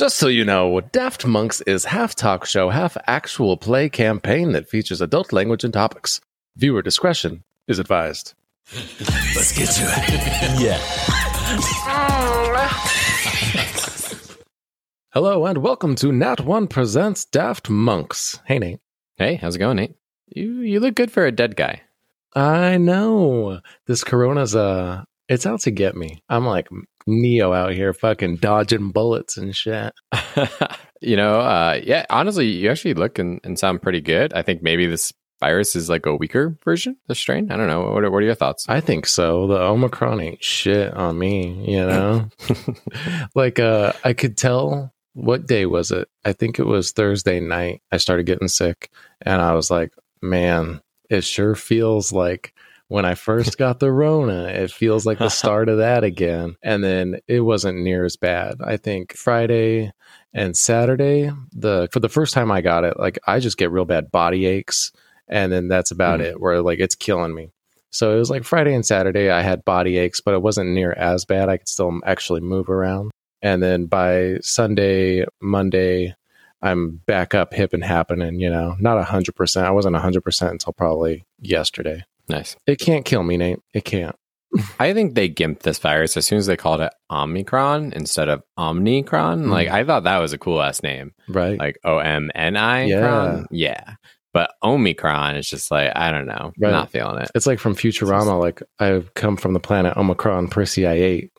Just so you know, Daft Monks is half talk show, half actual play campaign that features adult language and topics. Viewer discretion is advised. Let's get to it. Yeah. Hello and welcome to Nat One Presents Daft Monks. Hey, Nate. Hey, how's it going, Nate? You look good for a dead guy. I know. This corona's, it's out to get me. I'm like Neo out here fucking dodging bullets and shit. Yeah, honestly, you actually look and sound pretty good. I think maybe this virus is like a weaker version, the strain. I don't know. What are your thoughts? I think so. The Omicron ain't shit on me, you know? I could tell, what day was it? I think it was Thursday night. I started getting sick and I was like, man, it sure feels like when I first got the Rona, it feels like the start of that again. And then it wasn't near as bad. I think Friday and Saturday, for the first time I got it, like I just get real bad body aches. And then that's about it, where like it's killing me. So it was like Friday and Saturday, I had body aches, but it wasn't near as bad. I could still actually move around. And then by Sunday, Monday, I'm back up hip and happening, not 100%. I wasn't 100% until probably yesterday. Nice. It can't kill me, Nate. It can't. I think they gimped this virus as soon as they called it Omicron instead of Omnicron. Like, I thought that was a cool ass name. Right. Like OMNI. Yeah. But Omicron is just like, I don't know. Right. I'm not feeling it. It's like from Futurama, like I've come from the planet Omicron Persei 8,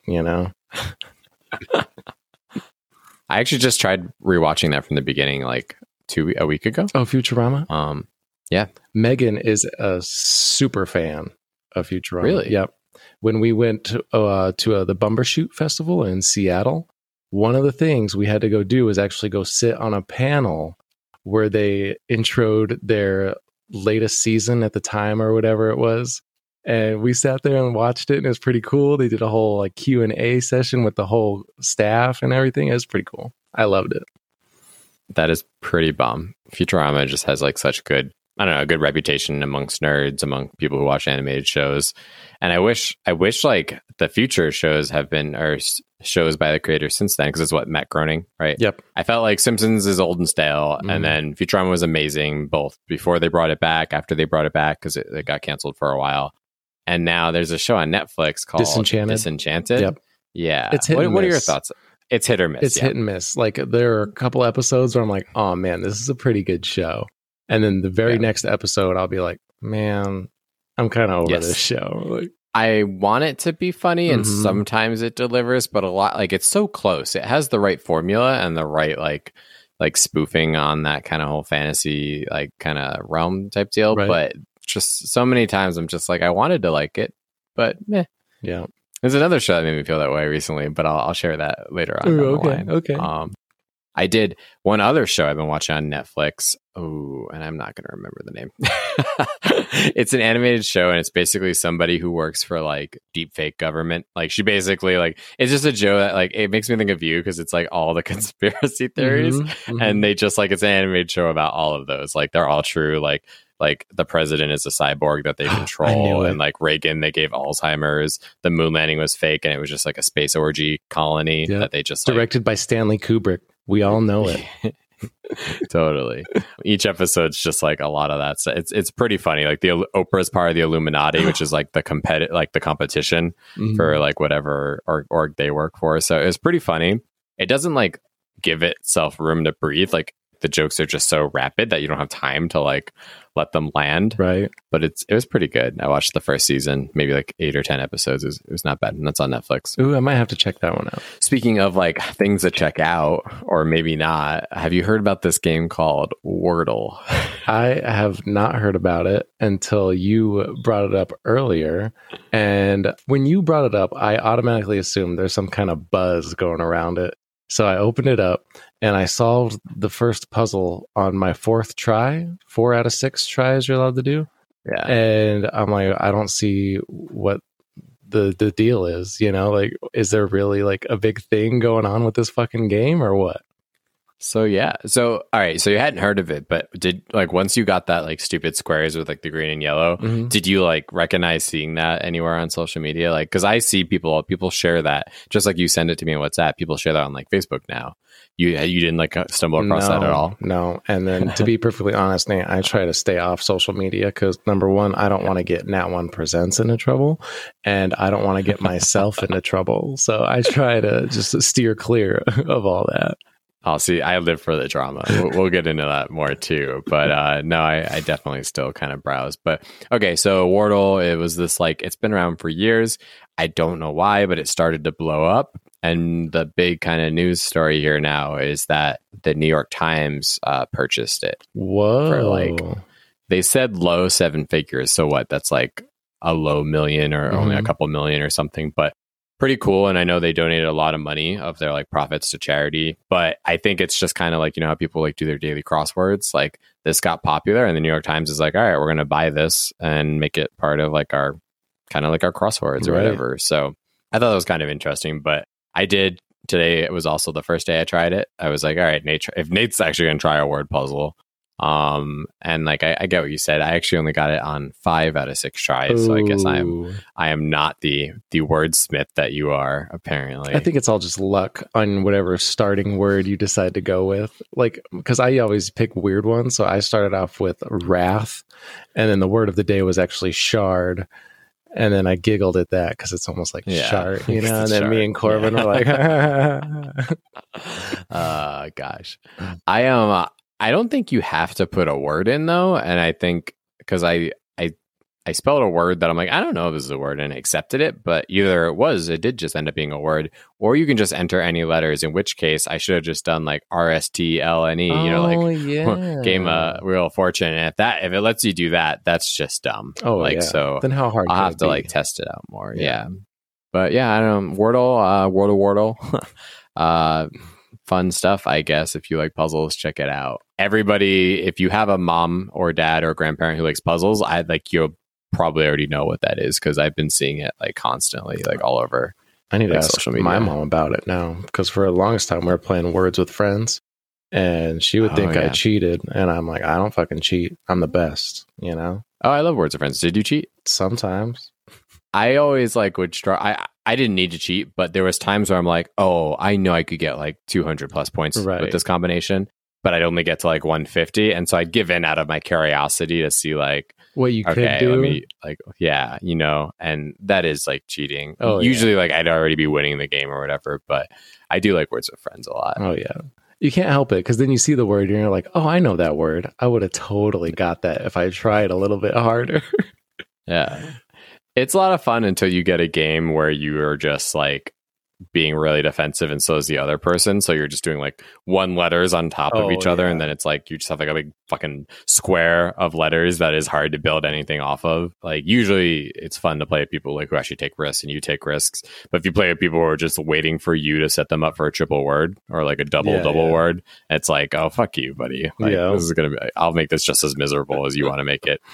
I actually just tried rewatching that from the beginning, like a week ago. Oh, Futurama? Yeah. Megan is a super fan of Futurama. Really? Yep. When we went to the Bumbershoot Festival in Seattle, one of the things we had to go do was actually go sit on a panel where they introed their latest season at the time or whatever it was. And we sat there and watched it, and it was pretty cool. They did a whole like Q&A session with the whole staff and everything. It was pretty cool. I loved it. That is pretty bomb. Futurama just has like such good reputation amongst nerds, among people who watch animated shows. And I wish like the future shows have been, or shows by the creators since then, because it's what, Matt Groening, right? Yep. I felt like Simpsons is old and stale, and then Futurama was amazing, both before they brought it back, after they brought it back, because it got canceled for a while. And now there's a show on Netflix called Disenchanted. Yep. Yeah. It's hit and miss. What are your thoughts? It's hit or miss. It's hit and miss. Like there are a couple episodes where I'm like, oh man, this is a pretty good show. And then the very next episode, I'll be like, man, I'm kind of over this show. Like, I want it to be funny, and sometimes it delivers, but a lot, like, it's so close. It has the right formula and the right like spoofing on that kind of whole fantasy like kind of realm type deal. Right. But just so many times I'm just like, I wanted to like it, but meh. Yeah. There's another show that made me feel that way recently, but I'll share that later on. Ooh, okay. Okay. I did one other show I've been watching on Netflix. Oh, and I'm not going to remember the name. It's an animated show, and it's basically somebody who works for like deep fake government. Like she basically like, it's just a show that like, it makes me think of you because it's like all the conspiracy theories, and they just like, it's an animated show about all of those. Like they're all true. Like the president is a cyborg that they control, and like Reagan, they gave Alzheimer's. The moon landing was fake, and it was just like a space orgy colony that they just directed by Stanley Kubrick. We all know it. Totally. Each episode's just like a lot of that. So it's pretty funny. Like Oprah's part of the Illuminati, which is like the competition for like whatever org they work for. So it's pretty funny. It doesn't like give itself room to breathe. Like the jokes are just so rapid that you don't have time to like let them land. Right. But it was pretty good. I watched the first season, maybe like 8 or 10 episodes. It was not bad. And that's on Netflix. Ooh, I might have to check that one out. Speaking of like things to check out, or maybe not, have you heard about this game called Wordle? I have not heard about it until you brought it up earlier. And when you brought it up, I automatically assumed there's some kind of buzz going around it. So I opened it up and I solved the first puzzle on my 4th try. 4 out of 6 tries you're allowed to do. Yeah. And I'm like, I don't see what the deal is, like, is there really like a big thing going on with this fucking game or what? So yeah. So all right. So you hadn't heard of it, but did like once you got that like stupid squares with like the green and yellow, did you like recognize seeing that anywhere on social media? Like, because I see people share that, just like you send it to me on WhatsApp. People share that on like Facebook now. You didn't like stumble across that at all? No. And then to be perfectly honest, Nate, I try to stay off social media because number one, I don't want to get Nat One Presents into trouble, and I don't want to get myself into trouble. So I try to just steer clear of all that. I'll see. I live for the drama. We'll get into that more too. But no, I definitely still kind of browse. But okay, so Wordle, it was this like, it's been around for years. I don't know why, but it started to blow up. And the big kind of news story here now is that the New York Times purchased it. Whoa. For like, they said low seven figures. So what? That's like a low million or only a couple million or something. But pretty cool. And I know they donated a lot of money of their like profits to charity, but I think it's just kind of like, you know how people like do their daily crosswords, like this got popular and the New York Times is like, all right, we're going to buy this and make it part of like our kind of like our crosswords or whatever. So I thought that was kind of interesting, but I did today. It was also the first day I tried it. I was like, all right, Nate, if Nate's actually going to try a word puzzle, and like I get what you said. I actually only got it on 5 out of 6 tries. So I guess I am not the wordsmith that you are, apparently. I think it's all just luck on whatever starting word you decide to go with. Like, because I always pick weird ones. So I started off with wrath, and then the word of the day was actually shard. And then I giggled at that because it's almost like shard, you know. And then me and Corbin were like, gosh, I don't think you have to put a word in though, and I think because I spelled a word that I'm like, I don't know if this is a word, and accepted it, but either it did just end up being a word, or you can just enter any letters, in which case I should have just done like RSTLNE, you know, like game of Wheel of Fortune. And if it lets you do that, that's just dumb. Oh, like, yeah. So then how hard? I'll have to like test it out more. Yeah. But yeah, I don't know. Wordle. Fun stuff, I guess. If you like puzzles, check it out. Everybody, if you have a mom or dad or grandparent who likes puzzles, you'll probably already know what that is because I've been seeing it like constantly, like all over. I need to ask social media. my mom about it now because for the longest time we were playing Words with Friends, and she would think I cheated, and I'm like, I don't fucking cheat. I'm the best, you know. Oh, I love Words with Friends. Did you cheat? Sometimes. I always like would I didn't need to cheat, but there was times where I'm like, oh, I know I could get like 200 plus points with this combination, but I'd only get to like 150, and so I'd give in out of my curiosity to see like what you could do. Let me, like, yeah, you know, and that is like cheating. Oh, usually like I'd already be winning the game or whatever, but I do like Words with Friends a lot. Oh yeah. You can't help it because then you see the word and you're like, oh, I know that word. I would have totally got that if I tried a little bit harder. Yeah. It's a lot of fun until you get a game where you are just like being really defensive and so is the other person. So you're just doing like one letters on top of each other. And then it's like you just have like a big fucking square of letters that is hard to build anything off of. Like usually it's fun to play with people like who actually take risks and you take risks. But if you play with people who are just waiting for you to set them up for a triple word or like a double word, it's like, oh, fuck you, buddy. Like, this is going to be, I'll make this just as miserable as you want to make it.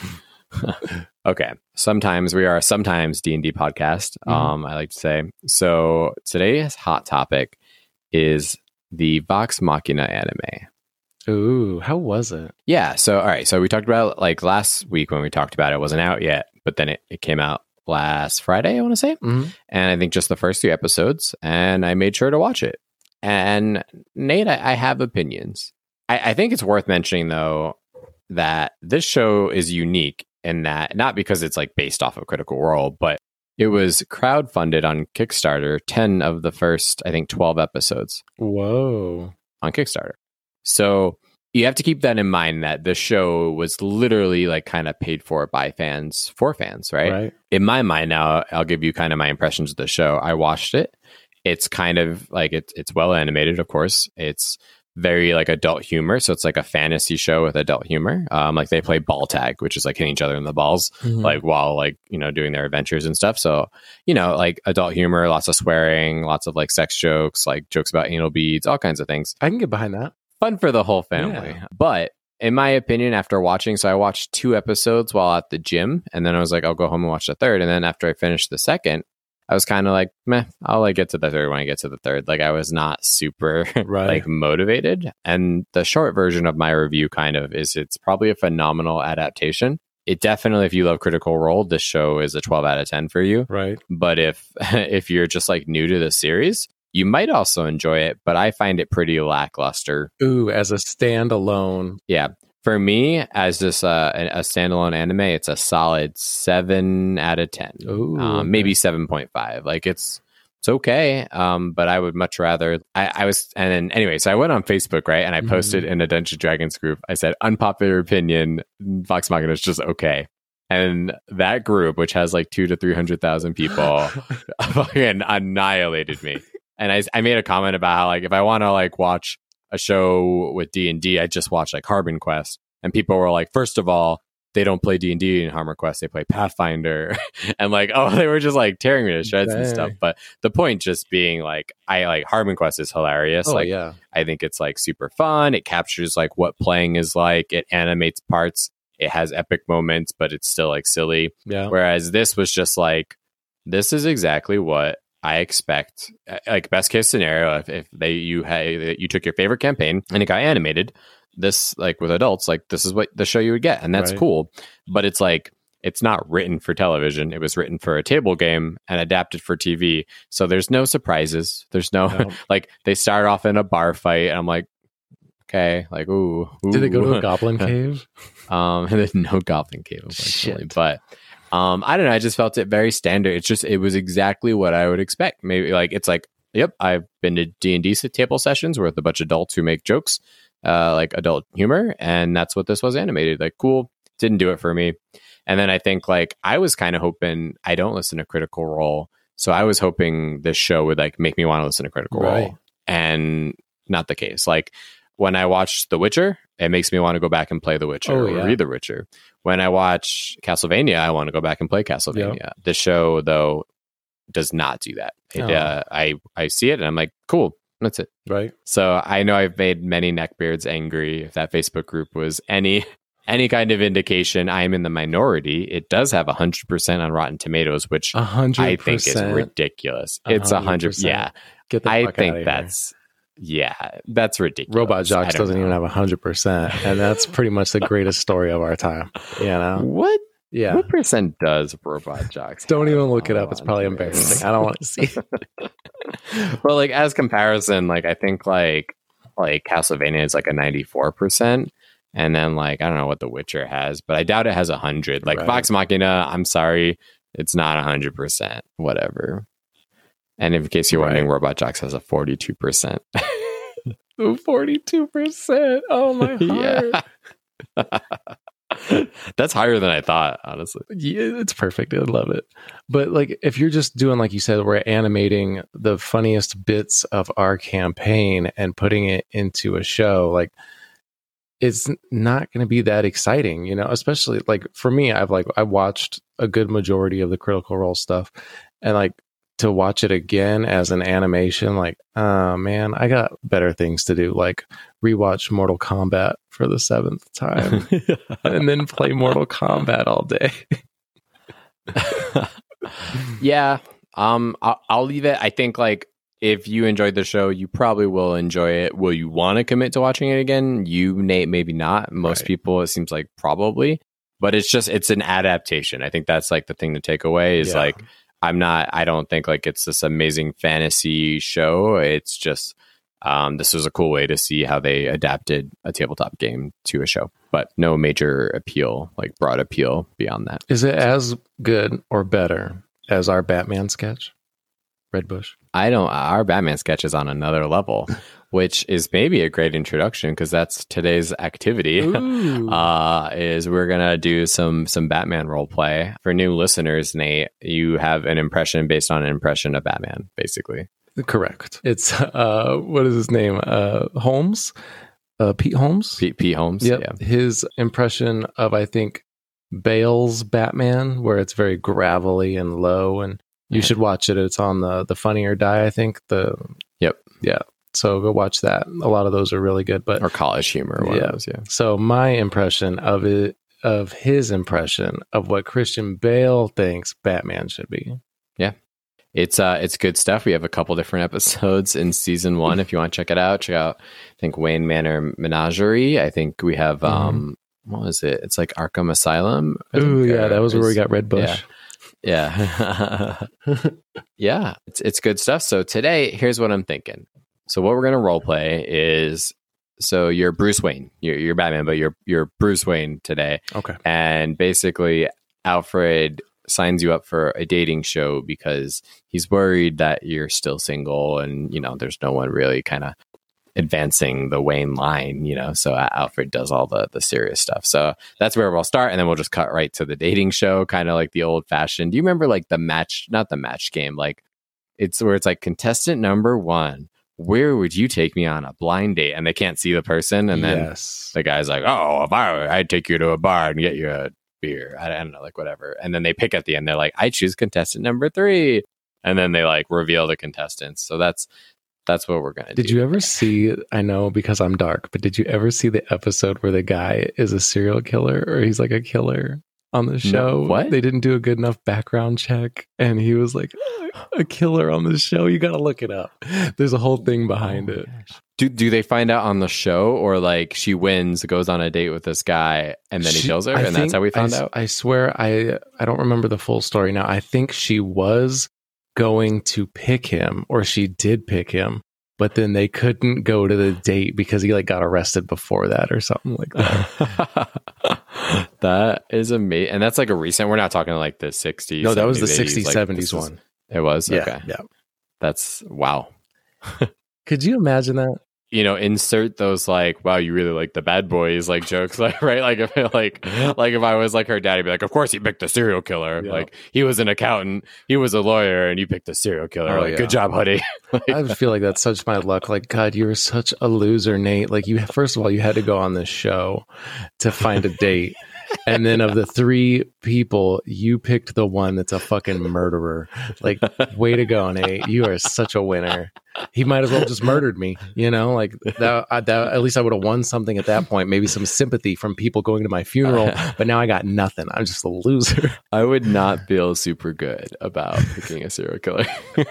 Okay. Sometimes we are a sometimes D&D podcast. I like to say. So today's hot topic is the Vox Machina anime. Ooh, how was it? Yeah. So, all right. So we talked about like last week when we talked about it, it wasn't out yet, but then it came out last Friday, I want to say. And I think just the first 3 episodes, and I made sure to watch it. And Nate, I have opinions. I think it's worth mentioning though, that this show is unique in that, not because it's like based off of Critical Role, but it was crowdfunded on Kickstarter, 10 of the first, I think 12 episodes. Whoa. On Kickstarter. So you have to keep that in mind that the show was literally like kind of paid for by fans, for fans, right? In my mind now, I'll give you kind of my impressions of the show. I watched it. It's kind of like, it's well animated, of course. It's very like adult humor, so it's like a fantasy show with adult humor. Like they play ball tag, which is like hitting each other in the balls, like while like, you know, doing their adventures and stuff. So, you know, like adult humor, lots of swearing, lots of like sex jokes, like jokes about anal beads, all kinds of things. I can get behind that. Fun for the whole family. Yeah. But in my opinion, after watching, so I watched 2 episodes while at the gym, and then I was like, I'll go home and watch the third. And then after I finished the second, I was kind of like, meh, I'll like get to the third when I get to the third. Like I was not super Right. like motivated. And the short version of my review kind of is it's probably a phenomenal adaptation. It definitely, if you love Critical Role, this show is a 12 out of 10 for you. Right. But if you're just like new to the series, you might also enjoy it, but I find it pretty lackluster. Ooh, as a standalone. Yeah. For me, as just a standalone anime, it's a solid 7 out of 10. Ooh, Maybe 7.5. Like it's okay. But I would much rather. So I went on Facebook, right, and I posted in a Dungeons and Dragons group. I said, unpopular opinion, Vox Machina is just okay. And that group, which has like 200,000 to 300,000 people, fucking annihilated me. And I made a comment about how like if I want to like watch a show with D&D, I just watch like Carbon Quest, and people were like, first of all, they don't play D&D in Harmon Quest, they play Pathfinder. And like, oh, they were just like tearing me to shreds and stuff. But the point just being like, I like Harmon Quest is hilarious. Oh, like, yeah. I think it's like super fun. It captures like what playing is like. It animates parts. It has epic moments, but it's still like silly. Yeah. Whereas this was just like, this is exactly what I expect. Like best case scenario, if you took your favorite campaign and it got animated, this like with adults, like this is what the show you would get, and that's cool. But it's like it's not written for television. It was written for a table game and adapted for TV. So there's no surprises. There's no like they start off in a bar fight, and I'm like, okay, like ooh. Did they go to a goblin cave? There's no goblin cave, unfortunately. But I don't know. I just felt it very standard. It was exactly what I would expect. Maybe like it's like, yep, I've been to D&D table sessions with a bunch of adults who make jokes, like adult humor, and that's what this was animated. Like, cool. Didn't do it for me. And then I think like I was kind of hoping, I don't listen to Critical Role, so I was hoping this show would like make me want to listen to Critical Role, and not the case. Like when I watched The Witcher, it makes me want to go back and play The Witcher or read The Witcher. When I watch Castlevania, I want to go back and play Castlevania. Yep. The show, though, does not do that. I see it and I'm like, cool, that's it. Right. So I know I've made many neckbeards angry. If that Facebook group was any kind of indication, I am in the minority. It does have 100% on Rotten Tomatoes, which 100%. I think is ridiculous. 100%. It's 100%. Yeah. Get the fuck out of here. That's ridiculous. Robot Jocks doesn't even have 100%, and that's pretty much the greatest story of our time. You know what? Yeah, what percent does Robot Jocks? Don't even look it up. It's probably embarrassing. I don't want to see. Well, like as comparison, like I think like Castlevania is like a 94%, and then like I don't know what The Witcher has, but I doubt it has 100. Like Vox Machina, I'm sorry, it's not 100%. Whatever. And in case you're wondering, Robot Jocks has a 42%. 42%. Oh, my heart. Yeah. That's higher than I thought, honestly. Yeah, it's perfect. I love it. But like, if you're just doing, like you said, we're animating the funniest bits of our campaign and putting it into a show, like, it's not going to be that exciting, you know, especially like for me, I watched a good majority of the Critical Role stuff, and like, to watch it again as an animation, like, oh man, I got better things to do, like rewatch Mortal Kombat for the 7th time and then play Mortal Kombat all day. Yeah. I'll leave it. I think like if you enjoyed the show, you probably will enjoy it. Will you want to commit to watching it again? You, Nate, maybe not. Most people, it seems like probably, but it's an adaptation. I think that's like the thing to take away is like, I don't think like it's this amazing fantasy show. It's just, this was a cool way to see how they adapted a tabletop game to a show, but no major appeal, like broad appeal beyond that. Is it as good or better as our Batman sketch, Red Bush? Our Batman sketch is on another level, which is maybe a great introduction because that's today's activity. Is we're gonna do some Batman role play for new listeners. Nate, you have an impression based on an impression of Batman, basically. Correct. It's what is his name? Holmes, Pete Holmes. Pete Holmes. Yep. Yeah. His impression of, I think, Bale's Batman, where it's very gravelly and low, and you should watch it. It's on the Funny or Die, I think. Yeah. So go watch that. A lot of those are really good, but or College Humor. One of those, yeah. So my impression of it, of his impression of what Christian Bale thinks Batman should be. Yeah. It's good stuff. We have a couple different episodes in season 1. If you want to check it out, check out, I think, Wayne Manor Menagerie. I think we have, what was it? It's like Arkham Asylum. Ooh, yeah, that was where we got Red Bush. Yeah. Yeah, it's good stuff. So today, here's what I'm thinking. So what we're going to role play is, so you're Bruce Wayne. You're Batman, but you're Bruce Wayne today. Okay. And basically, Alfred signs you up for a dating show because he's worried that you're still single and, there's no one really kind of advancing the Wayne line, so Alfred does all the serious stuff. So that's where we'll start, and then we'll just cut right to the dating show, kind of like the old fashioned. Do you remember like not the match game, like it's where it's like contestant number 1, where would you take me on a blind date? And they can't see the person, and then the guy's like, oh, if I'd take you to a bar and get you a beer. I don't know, like whatever. And then they pick at the end. They're like, I choose contestant number 3, and then they like reveal the contestants. So that's what we're gonna do. Did you ever see, I know because I'm dark, but did you ever see the episode where the guy is a serial killer, or he's like a killer on the show? No, what? They didn't do a good enough background check, and he was like a killer on the show. You gotta look it up. There's a whole thing behind it. Gosh. Do they find out on the show, or like she wins, goes on a date with this guy, and then he kills her, and that's how we found out? I swear, I don't remember the full story now. I think she was going to pick him, or she did pick him, but then they couldn't go to the date because he like got arrested before that or something like that. That is amazing. And that's like a recent, we're not talking like the 60s. No, that was the 60s, 60s, like, 70s one. It was? Yeah, okay. Yeah. That's, wow. Could you imagine that? Insert those like, wow, you really like the Bad Boys like jokes, like, right? Like if if I was like her dad, I'd be like, of course he picked a serial killer. Yeah. Like he was an accountant, he was a lawyer, and you picked a serial killer. Oh, like, good job, buddy. I feel like that's such my luck. Like, God, you were such a loser, Nate. Like first of all, you had to go on this show to find a date. And then of the 3 people, you picked the one that's a fucking murderer. Like, way to go, Nate. You are such a winner. He might as well just murdered me, like that at least I would have won something at that point, maybe some sympathy from people going to my funeral, but now I got nothing. I'm just a loser. I would not feel super good about picking a serial killer.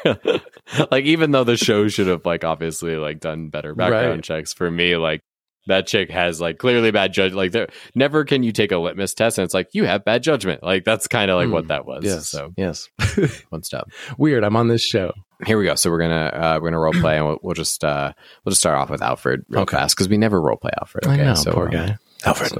Like, even though the show should have like obviously like done better background checks for me, like that chick has like clearly bad judgment. Like, there never can you take a litmus test and it's like you have bad judgment. Like, that's kind of like what that was. Yes. So yes. Fun stuff. Weird. I'm on this show. Here we go. So we're gonna role play, and we'll just start off with Alfred real fast, because we never role play Alfred. Okay, I know, so poor guy. Alfred.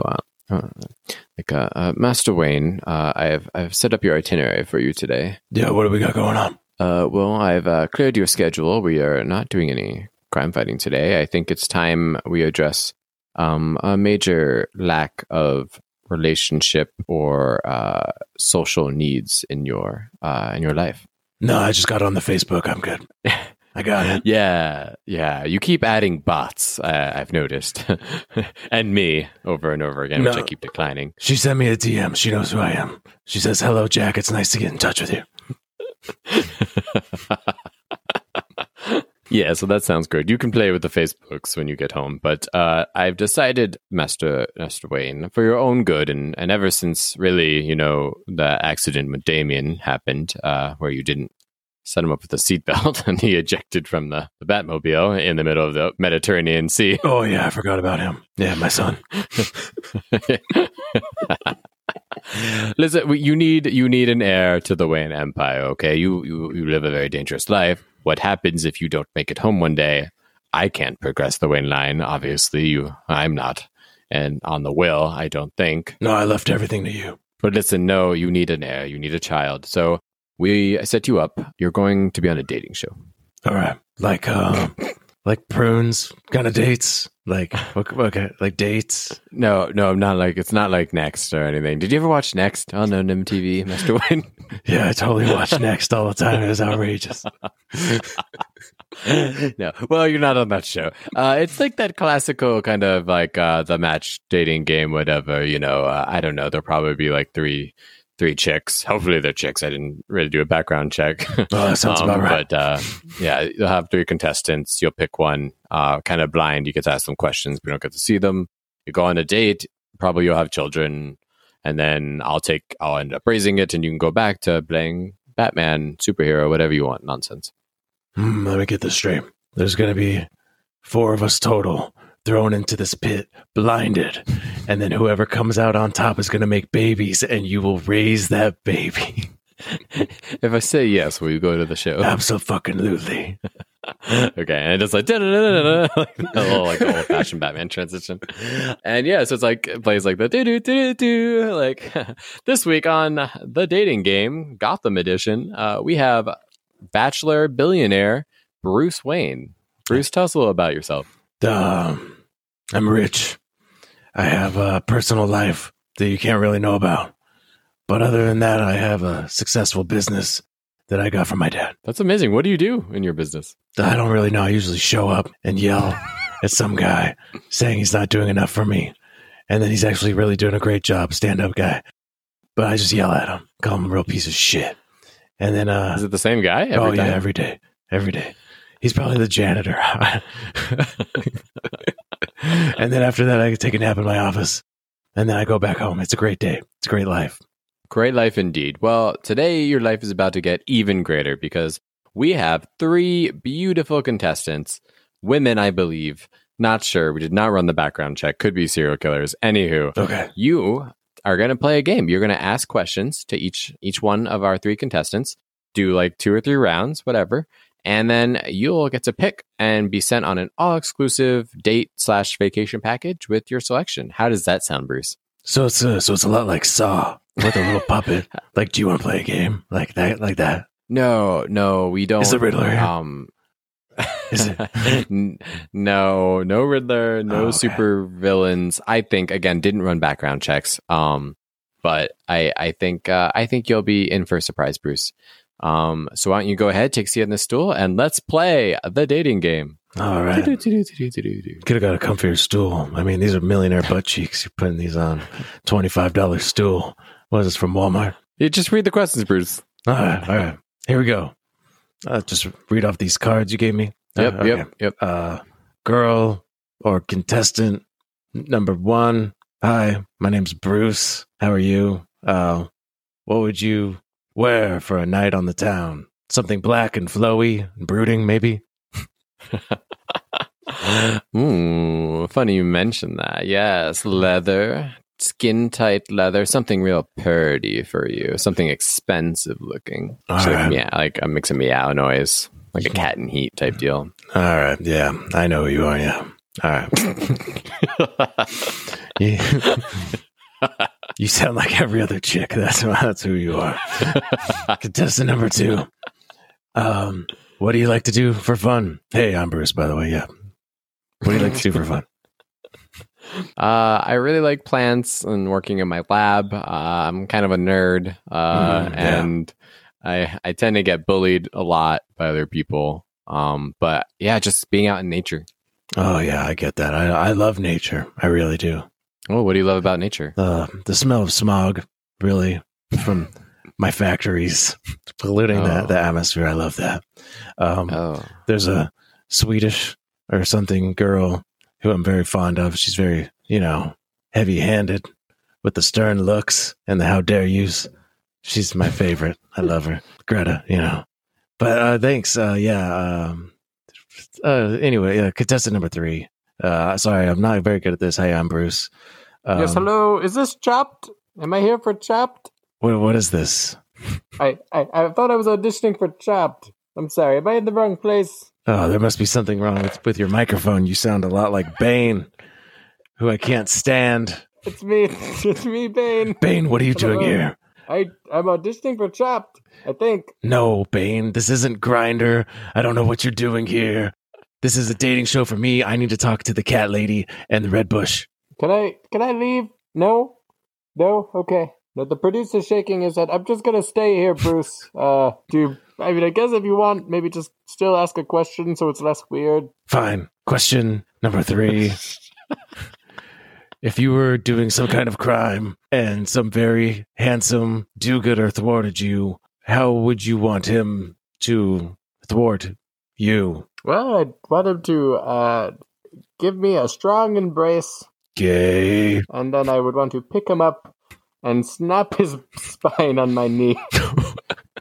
So, Master Wayne, I've set up your itinerary for you today. Yeah, what do we got going on? Well, I've cleared your schedule. We are not doing any crime fighting today. I think it's time we address a major lack of relationship or social needs in your life. No, I just got on the Facebook. I'm good. I got it. Yeah. You keep adding bots, I've noticed. And me over and over again, which I keep declining. She sent me a DM. She knows who I am. She says, hello, Jack. It's nice to get in touch with you. Yeah, so that sounds good. You can play with the Facebooks when you get home. But I've decided, Master Wayne, for your own good, and ever since really, the accident with Damien happened, where you didn't set him up with a seatbelt and he ejected from the Batmobile in the middle of the Mediterranean Sea. Oh, yeah, I forgot about him. Yeah, my son. Listen, you need an heir to the Wayne Empire, okay? You live a very dangerous life. What happens if you don't make it home one day? I can't progress the Wayne line, obviously. I'm not. And on the will, I don't think. No, I left everything to you. But listen, no, you need an heir. You need a child. So we set you up. You're going to be on a dating show. All right. Like prunes kind of dates? Like, okay, like dates? No, not like, it's not like Next or anything. Did you ever watch Next on MTV, Master Wayne? Yeah, I totally watch Next all the time. It was outrageous. No, well, you're not on that show. It's like that classical kind of like the match dating game, whatever, I don't know. There'll probably be like three chicks. Hopefully they're chicks. I didn't really do a background check. Oh, that sounds about right. But yeah, you'll have 3 contestants. You'll pick one, kind of blind. You get to ask them questions, but you don't get to see them. You go on a date. Probably you'll have children, and then I'll end up raising it, and you can go back to playing Batman, superhero, whatever you want nonsense. Let me get this straight. There's going to be 4 of us total thrown into this pit, blinded. And then whoever comes out on top is going to make babies, and you will raise that baby. If I say yes, will you go to the show? Absolutely. Okay, and it's like da-da-da-da-da, like a little like old-fashioned Batman transition. And yeah, so it's like it plays like the do-do-do-do-do. Like this week on The Dating Game, Gotham Edition, we have Bachelor billionaire Bruce Wayne. Bruce, tell us a little about yourself. I'm rich. I have a personal life that you can't really know about. But other than that, I have a successful business that I got from my dad. That's amazing. What do you do in your business? I don't really know. I usually show up and yell at some guy saying he's not doing enough for me. And then he's actually really doing a great job, stand-up guy. But I just yell at him, call him a real piece of shit. And then... Is it the same guy every time? Yeah, every day. Every day. He's probably the janitor. And then after that, I take a nap in my office. And then I go back home. It's a great day. It's a great life. Great life indeed. Well, today your life is about to get even greater because we have 3 beautiful contestants, women, I believe. Not sure. We did not run the background check. Could be serial killers. Anywho, okay. You are going to play a game. You're going to ask questions to each one of our 3 contestants. Do like 2 or 3 rounds, whatever. And then you'll get to pick and be sent on an all-exclusive date/vacation package with your selection. How does that sound, Bruce? So it's a lot like Saw with a little puppet. Like, do you want to play a game like that? Like that? No, we don't. Is the Riddler here? Is it? No Riddler, no super villains. I think again didn't run background checks. But I think you'll be in for a surprise, Bruce. So why don't you go ahead, take a seat on the stool, and let's play the dating game. All right. Could have got a comfier stool. I mean, these are millionaire butt cheeks. You're putting these on $25 stool. What is this, from Walmart? You just read the questions, Bruce. All right. Here we go. Just read off these cards you gave me. Yep. Girl or contestant number 1. Hi, my name's Bruce. How are you? What would you wear for a night on the town? Something black and flowy and brooding, maybe? Ooh, funny you mentioned that. Yes, leather, skin tight leather, something real purdy for you, something expensive looking. Like a mix of meow noise, like a cat in heat type deal. All right, yeah, I know who you are. Yeah, all right. You sound like every other chick. That's who you are. Contestant number 2. What do you like to do for fun? Hey, I'm Bruce, by the way. Yeah. What do you like to do for fun? I really like plants and working in my lab. I'm kind of a nerd, and I tend to get bullied a lot by other people. But yeah, just being out in nature. Oh yeah, I get that. I love nature. I really do. Oh, what do you love about nature? The smell of smog, really, from my factories polluting the atmosphere. I love that. There's a Swedish or something girl who I'm very fond of. She's very, heavy-handed with the stern looks and the how dare yous. She's my favorite. I love her. Greta, But thanks. Anyway, contestant number 3. Sorry, I'm not very good at this. Hey, I'm Bruce. Yes, hello. Is this Chopped? Am I here for Chopped? What is this? I thought I was auditioning for Chopped. I'm sorry. Am I in the wrong place? Oh, there must be something wrong with your microphone. You sound a lot like Bane, who I can't stand. It's me. It's me, Bane. Bane, what are you doing here? I'm auditioning for Chopped, I think. No, Bane, this isn't Grindr. I don't know what you're doing here. This is a dating show for me. I need to talk to the cat lady and the red bush. Can I leave? No? Okay. No, the producer's shaking his head. I'm just gonna stay here, Bruce. I guess if you want, maybe just still ask a question so it's less weird. Fine. Question number 3. If you were doing some kind of crime and some very handsome do-gooder thwarted you, how would you want him to thwart you? Well, I'd want him to give me a strong embrace. Gay. And then I would want to pick him up and snap his spine on my knee.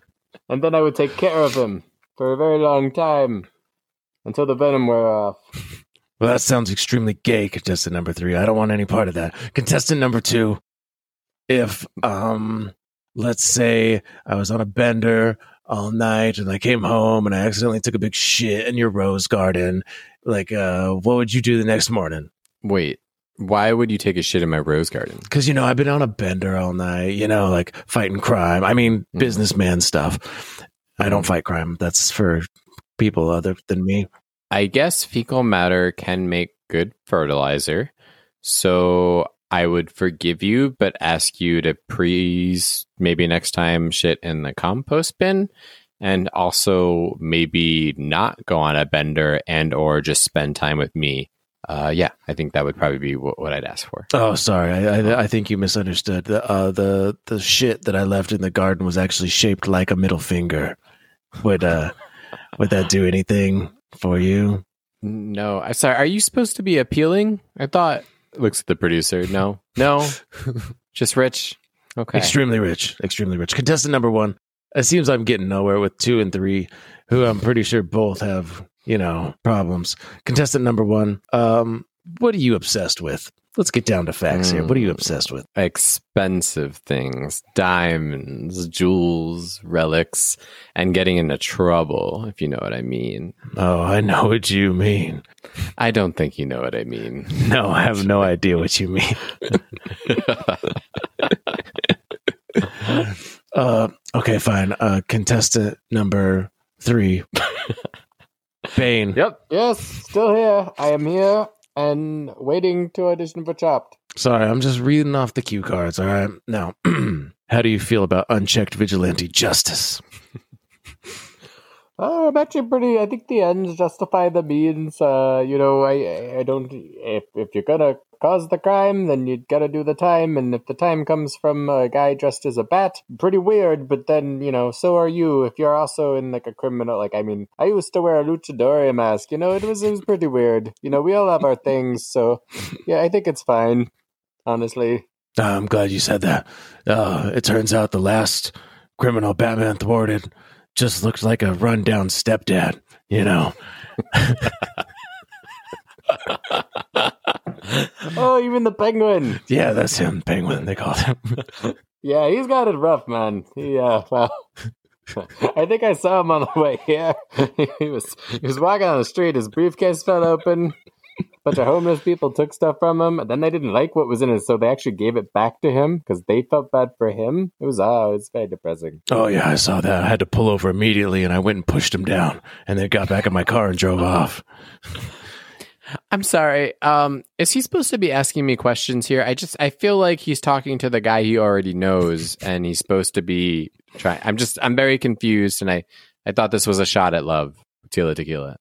and then I would take care of him for a very long time until the venom wore off. Well, that sounds extremely gay, contestant number 3. I don't want any part of that. Contestant number 2, if, let's say I was on a bender all night and I came home and I accidentally took a big shit in your rose garden, like, what would you do the next morning? Wait, why would you take a shit in my rose garden? Because, I've been on a bender all night, like fighting crime. I mean, businessman stuff. I don't fight crime. That's for people other than me. I guess fecal matter can make good fertilizer. So I would forgive you, but ask you to please maybe next time shit in the compost bin. And also maybe not go on a bender and or just spend time with me. I think that would probably be what I'd ask for. Oh, sorry. I think you misunderstood. The shit that I left in the garden was actually shaped like a middle finger. Would that do anything for you? No. I'm sorry. Are you supposed to be appealing? I thought. Looks at the producer. No. Just rich. Okay. Extremely rich. Contestant number 1. It seems I'm getting nowhere with 2 and 3, who I'm pretty sure both have, problems. Contestant number 1. What are you obsessed with? Let's get down to facts here. What are you obsessed with? Expensive things, diamonds, jewels, relics, and getting into trouble, if you know what I mean. Oh, I know what you mean. I don't think you know what I mean. No, I have no idea what you mean. Okay, fine. Contestant number 3. Bane. Yep. Yes, still here. I am here. And waiting to audition for Chopped. Sorry, I'm just reading off the cue cards, all right? Now, how do you feel about unchecked vigilante justice? I'm actually I think the ends justify the means. I don't, if you're gonna cause the crime, then you gotta do the time. And if the time comes from a guy dressed as a bat, pretty weird, but then, so are you. If you're also in like a criminal, I used to wear a luchador mask, it was pretty weird. We all have our things. So yeah, I think it's fine, honestly. I'm glad you said that. It turns out the last criminal Batman thwarted just looked like a rundown stepdad, Oh, even the Penguin. Yeah, that's him, Penguin, they called him. Yeah, he's got it rough, man. Well, I think I saw him on the way here. He was walking on the street, his briefcase fell open. A bunch of homeless people took stuff from him, and then they didn't like what was in it, so they actually gave it back to him because they felt bad for him. It was very depressing. Oh yeah, I saw that. I had to pull over immediately, and I went and pushed him down, and then got back in my car and drove off. I'm sorry. Is he supposed to be asking me questions here? I feel like he's talking to the guy he already knows, and he's supposed to be trying. I'm very confused, and I thought this was a shot at love. Tila Tequila.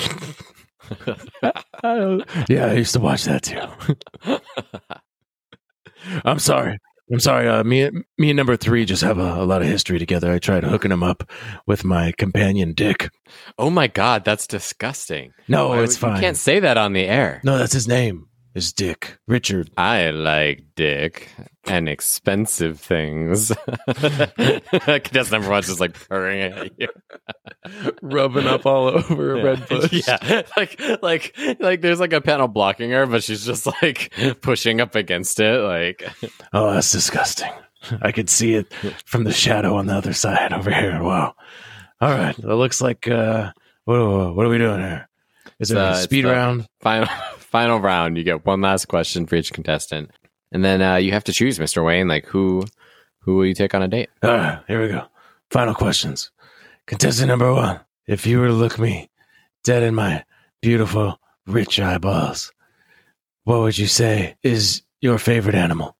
Yeah, I used to watch that too. I'm sorry. Me and number 3 just have a lot of history together. I tried hooking him up with my companion Dick. Oh my God, that's disgusting. No, it's fine. You can't say that on the air. No, that's his name. Is Dick Richard. I like Dick and expensive things. That's number 1, just like purring at you, rubbing up all over a red bush. Yeah, like there's like a panel blocking her, but she's just like pushing up against it. Like, oh, that's disgusting. I could see it from the shadow on the other side over here. Wow. All right, it looks like what are we doing here? Is it a speed round? Final round. You get one last question for each contestant, and then you have to choose, Mr. Wayne. Like who will you take on a date? All right, here we go. Final questions. Contestant number 1. If you were to look me dead in my beautiful, rich eyeballs, what would you say is your favorite animal?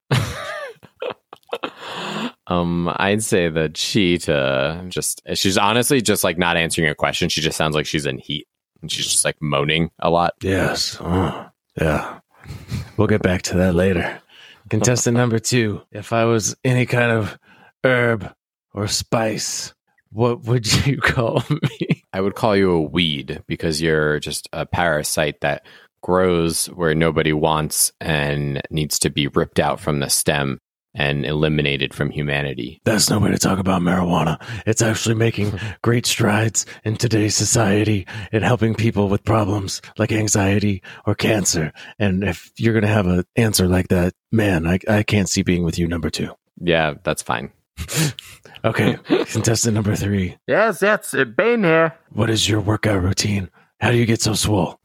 I'd say the cheetah. She's honestly just like not answering a question. She just sounds like she's in heat. And she's just like moaning a lot. Yes. Yeah. We'll get back to that later. Contestant number 2. If I was any kind of herb or spice, what would you call me? I would call you a weed because you're just a parasite that grows where nobody wants and needs to be ripped out from the stem and eliminated from humanity. That's no way to talk about marijuana. It's actually making great strides in today's society and helping people with problems like anxiety or cancer. And if you're going to have an answer like that, man, I can't see being with you, number 2. Yeah, that's fine. Okay, contestant number 3. Yes, Bane here. What is your workout routine? How do you get so swole?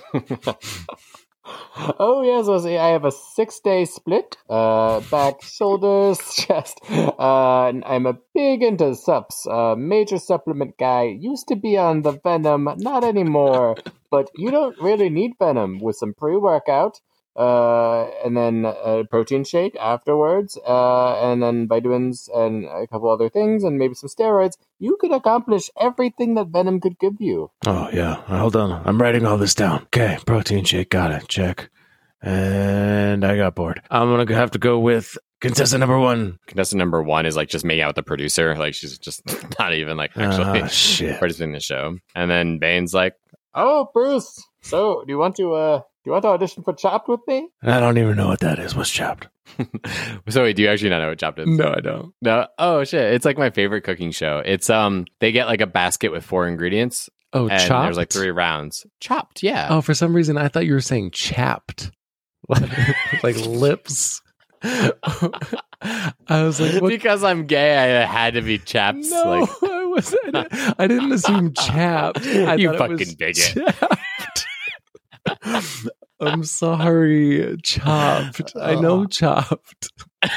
Oh, yes, I have a 6-day split. Back, shoulders, chest. I'm a big into sups. Major supplement guy. Used to be on the Venom, not anymore. But you don't really need Venom with some pre-workout. And then a protein shake afterwards, and then vitamins and a couple other things, and maybe some steroids. You could accomplish everything that Venom could give you. Oh, yeah. Hold on. I'm writing all this down. Okay, protein shake. Got it. Check. And I got bored. I'm going to have to go with contestant number 1. Contestant number 1 is like just making out with the producer. Like she's just not even like actually participating in the show. And then Bane's like, "Oh, Bruce. So do you want to audition for Chopped with me?" I don't even know what that is. What's Chopped? So wait, do you actually not know what Chopped is? No, I don't. No? Oh, shit. It's like my favorite cooking show. It's, they get like a basket with 4 ingredients. Oh, and Chopped? there's like 3 rounds. Chopped, yeah. Oh, for some reason, I thought you were saying chapped. Like lips. I was like, what? Because I'm gay, I had to be chapped. No, like, I didn't assume chapped. You fucking bigot. I'm sorry, Chopped. I know Chopped.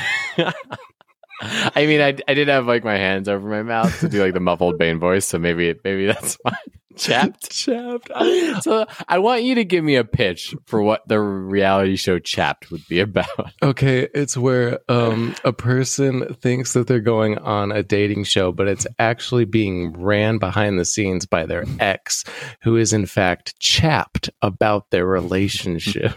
I mean, I did have like my hands over my mouth to do like the muffled Bane voice, so maybe that's fine. Chapped. So I want you to give me a pitch for what the reality show Chapped would be about. Okay, it's where a person thinks that they're going on a dating show, but it's actually being ran behind the scenes by their ex, who is in fact chapped about their relationship.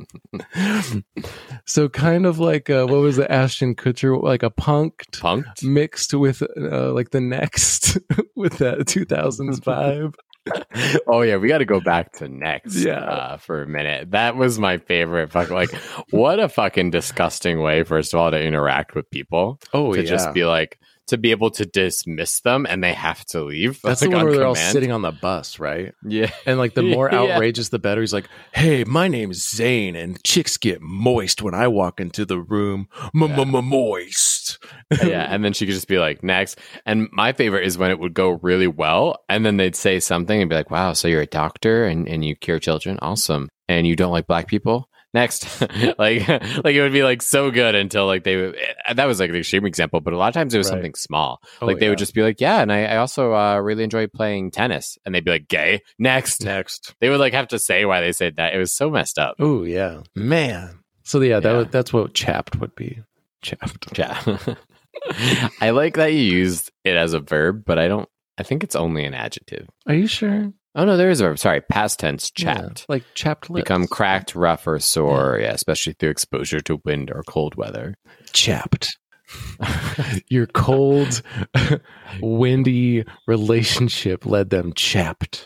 So kind of like what was the Ashton Kutcher, like a punked mixed with like the Next with that 2005. Oh yeah, we got to go back to Next Yeah. For a minute. That was my favorite. Like, what a fucking disgusting way, first of all, to interact with people. Oh, to yeah. just be like, to be able to dismiss them and they have to leave. That's like, the one on where they're all command. sitting on the bus, right? Yeah. And like the more Yeah. outrageous, the better. He's like, "Hey, my name's Zane, and chicks get moist when I walk into the room. Moist." Yeah, and then she could just be like, "Next." And my favorite is when it would go really well, and then they'd say something and be like, "Wow, so you're a doctor and you cure children? Awesome. And you don't like black people? Next." like it would be like so good until like they would, that was like an extreme example, but a lot of times it was Right. something small. Oh, Like they yeah. would just be like, "Yeah, and I also really enjoy playing tennis." And they'd be like, "Gay? Next." They would like have to say why they said that. It was so messed up. Oh yeah, man. So yeah, Yeah. that's what chapped would be. Chapped. Yeah. I like that you used it as a verb, but I think it's only an adjective. Are you sure? Oh no, there is a verb. Sorry, past tense, chapped. Yeah, like chapped lips. Become cracked, rough, or sore. Yeah, especially through exposure to wind or cold weather. chapped. Your cold, windy relationship led them chapped.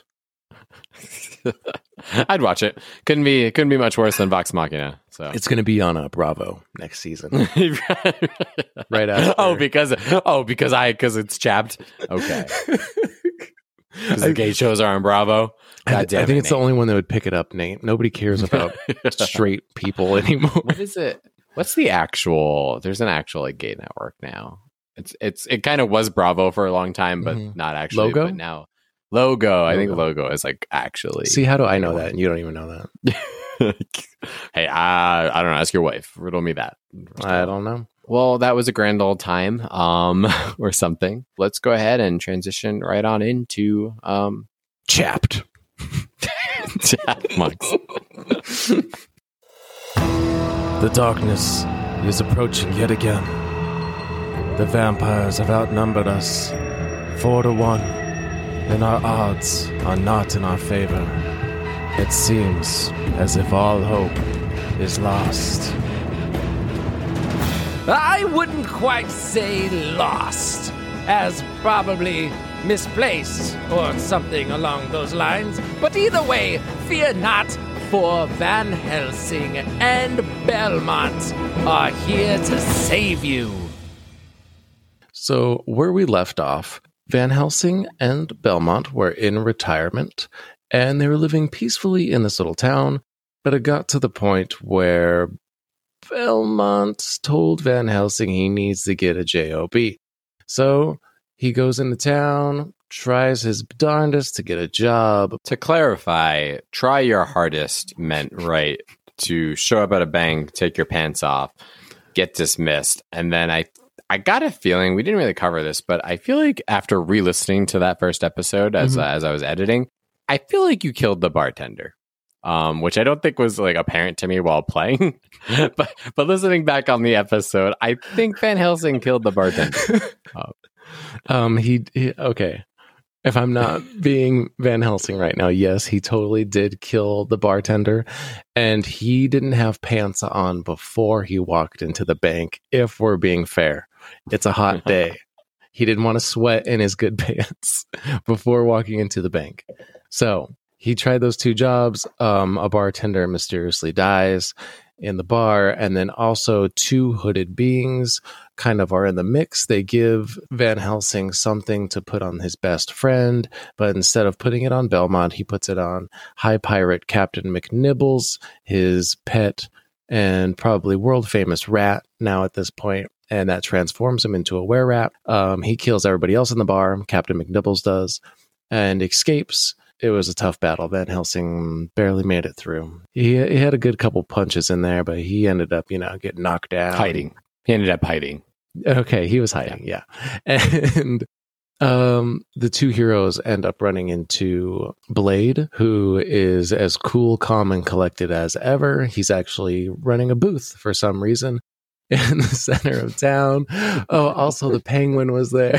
I'd watch it. Couldn't be much worse than Vox Machina. So It's going to be on Bravo next season, right after. because it's chapped. Okay, because the gay shows are on Bravo. God damn I think it, it's the Nate. only one that would pick it up, Nate. Nobody cares about straight people anymore. What is it? What's the actual? There's an actual like gay network now. It kind of was Bravo for a long time, but Mhm. not actually. Logo? But now Logo. I think Logo. Logo is like actually. See, how do I know that and you don't even know that? Hey, I don't know. Ask your wife. Riddle me that. I don't know. Well, that was a grand old time, or something. Let's go ahead and transition right on into Chapped. Chapmunks. The darkness is approaching yet again. The vampires have outnumbered us 4-1, and our odds are not in our favor. It seems as if all hope is lost. I wouldn't quite say lost, as probably misplaced or something along those lines. But either way, fear not, for Van Helsing and Belmont are here to save you. So, where we left off, Van Helsing and Belmont were in retirement, and they were living peacefully in this little town, but it got to the point where Belmont told Van Helsing he needs to get a job. So, he goes into town, tries his darndest to get a job. To clarify, try your hardest meant, right, to show up at a bank, take your pants off, get dismissed, and then I got a feeling, we didn't really cover this, but I feel like after re-listening to that first episode as I was editing, I feel like you killed the bartender, which I don't think was like apparent to me while playing. but listening back on the episode, I think Van Helsing killed the bartender. He okay. If I'm not being Van Helsing right now, yes, he totally did kill the bartender, and he didn't have pants on before he walked into the bank. If we're being fair, it's a hot day. He didn't want to sweat in his good pants before walking into the bank. So he tried those two jobs. A bartender mysteriously dies in the bar, and then also two hooded beings kind of are in the mix. They give Van Helsing something to put on his best friend, but instead of putting it on Belmont, he puts it on High Pirate Captain McNibbles, his pet and probably world famous rat now at this point, and that transforms him into a were-rat. He kills everybody else in the bar, Captain McNibbles does, and escapes. It was a tough battle. Van Helsing barely made it through. He had a good couple punches in there, but he ended up, getting knocked down. Hiding. He ended up hiding. Okay, he was hiding, yeah. And the two heroes end up running into Blade, who is as cool, calm, and collected as ever. He's actually running a booth for some reason in the center of town. Oh, also the Penguin was there.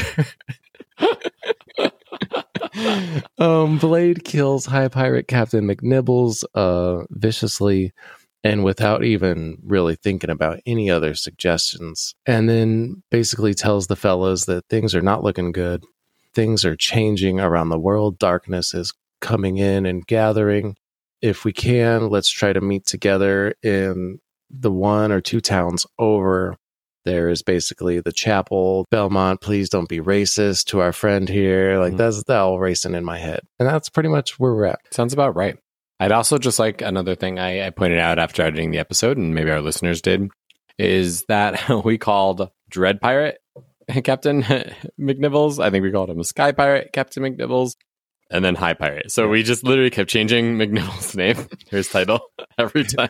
Blade kills High Pirate Captain McNibbles viciously and without even really thinking about any other suggestions, and then basically tells the fellas that things are not looking good. Things are changing around the world. Darkness is coming in and gathering. If we can, let's try to meet together in the one or two towns over. There is basically the chapel. Belmont, please don't be racist to our friend here. Like, that's all racing in my head. And that's pretty much where we're at. Sounds about right. I'd also just like another thing I pointed out after editing the episode, and maybe our listeners did, is that we called Dread Pirate Captain McNibbles. I think we called him a Sky Pirate Captain McNibbles, and then High Pirate. So we just literally kept changing McNibbles' name, his title, every time.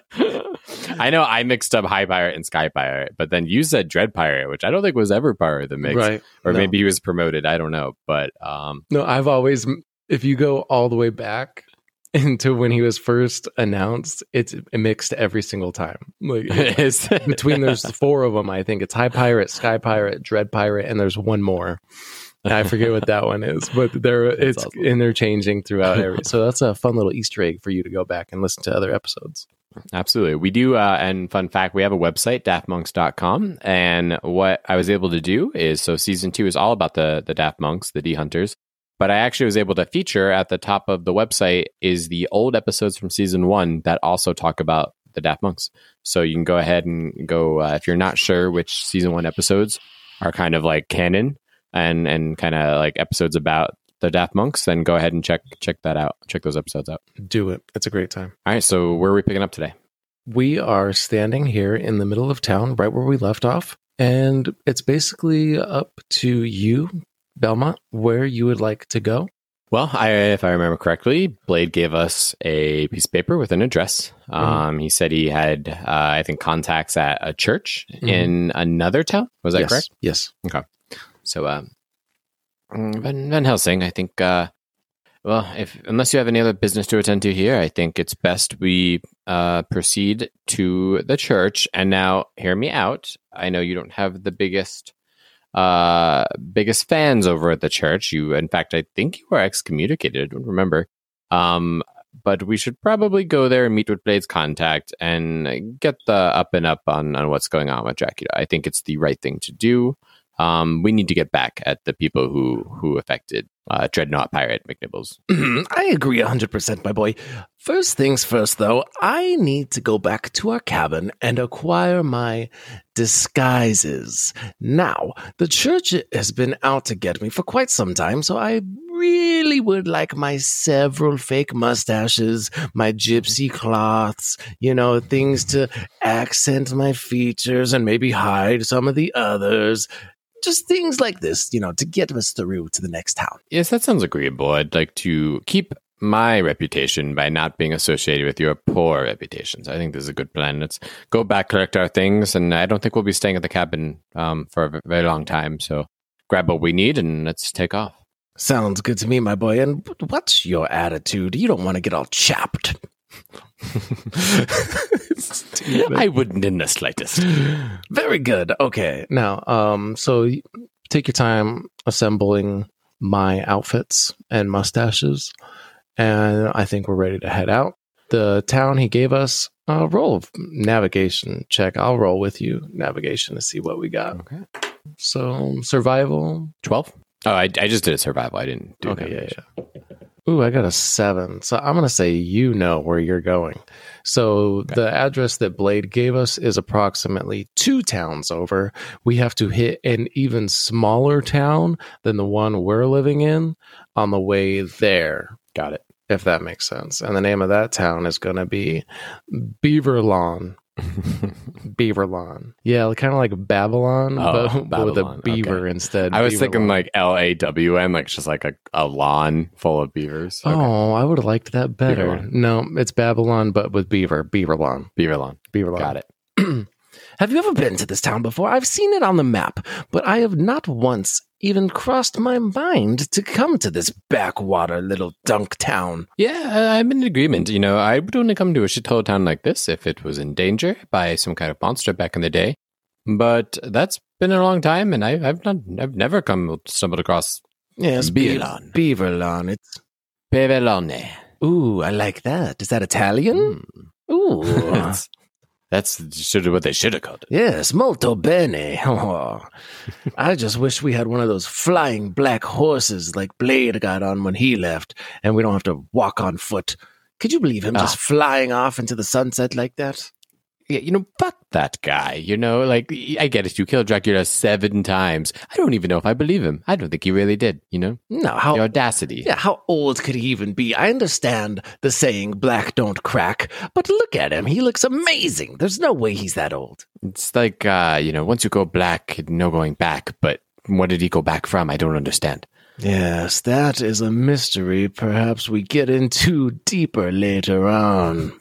I know I mixed up High Pirate and Sky Pirate, but then you said Dread Pirate, which I don't think was ever part of the mix. Right. Or maybe he was promoted. I don't know. But no, I've always, if you go all the way back into when he was first announced, it's mixed every single time. Like, between there's four of them, I think it's High Pirate, Sky Pirate, Dread Pirate, and there's one more. I forget what that one is, but it's awesome. Interchanging throughout every. So that's a fun little Easter egg for you to go back and listen to other episodes. Absolutely. We do, and fun fact, we have a website, daftmonks.com, and what I was able to do is, so season 2 is all about the Daft Monks, the D-Hunters, but I actually was able to feature at the top of the website is the old episodes from season 1 that also talk about the Daft Monks. So you can go ahead and go, if you're not sure which season 1 episodes are kind of like canon and kind of like episodes about the Daft Monks, then go ahead and check that out. Check those episodes out. Do it. It's a great time. All right. So where are we picking up today? We are standing here in the middle of town, right where we left off. And it's basically up to you, Belmont, where you would like to go. Well, if I remember correctly, Blade gave us a piece of paper with an address. He said he had, I think, contacts at a church in another town. Was that correct? Yes. Okay. So, Van Helsing, I think, unless you have any other business to attend to here, I think it's best we proceed to the church. And now, hear me out. I know you don't have the biggest fans over at the church. In fact, I think you were excommunicated. I don't remember. But we should probably go there and meet with Blade's contact and get the up and up on what's going on with Dracula. I think it's the right thing to do. We need to get back at the people who affected Dreadnought Pirate McNibbles. I agree 100%, my boy. First things first, though, I need to go back to our cabin and acquire my disguises. Now, the church has been out to get me for quite some time, so I really would like my several fake mustaches, my gypsy cloths, things to accent my features and maybe hide some of the others. Just things like this, to get us through to the next town. Yes, that sounds agreeable. I'd like to keep my reputation by not being associated with your poor reputations. I think this is a good plan. Let's go back, collect our things, and I don't think we'll be staying at the cabin for a very long time. So grab what we need and let's take off. Sounds good to me, my boy. And what's your attitude? You don't want to get all chapped. I wouldn't in the slightest. Very good. Okay. Now, so take your time assembling my outfits and mustaches, and I think we're ready to head out. The town he gave us, roll navigation check. I'll roll with you navigation to see what we got. Okay. So survival 12. Oh, I just did a survival. I didn't do yeah. Ooh, I got a 7. So I'm going to say where you're going. So the address that Blade gave us is approximately 2 towns over. We have to hit an even smaller town than the one we're living in on the way there. Got it. If that makes sense. And the name of that town is going to be Beaverlawn. Beaverlawn. Yeah, kind of like Babylon, but with a beaver instead. I was Beaverlawn. thinking like LAWN, like just like a lawn full of beavers. Okay. Oh, I would have liked that better. Beaverlawn. No, it's Babylon, but with beaver. Beaverlawn. Beaverlawn. Got it. Have you ever been to this town before? I've seen it on the map, but I have not once even crossed my mind to come to this backwater little dunk town. Yeah, I'm in agreement. I would only come to a shithole town like this if it was in danger by some kind of monster back in the day. But that's been a long time, and I've never stumbled across. Yes, Beaverlawn. Beaverlawn. It's Beaverlawn. Ooh, I like that. Is that Italian? Ooh. That's sort of what they should have called it. Yes, molto bene. Oh, I just wish we had one of those flying black horses like Blade got on when he left, and we don't have to walk on foot. Could you believe him just flying off into the sunset like that? Yeah, fuck that guy. Like, I get it. You killed Dracula 7 times. I don't even know if I believe him. I don't think he really did, No, the audacity. Yeah, how old could he even be? I understand the saying, black don't crack, but look at him. He looks amazing. There's no way he's that old. It's like, once you go black, no going back. But what did he go back from? I don't understand. Yes, that is a mystery. Perhaps we get into deeper later on.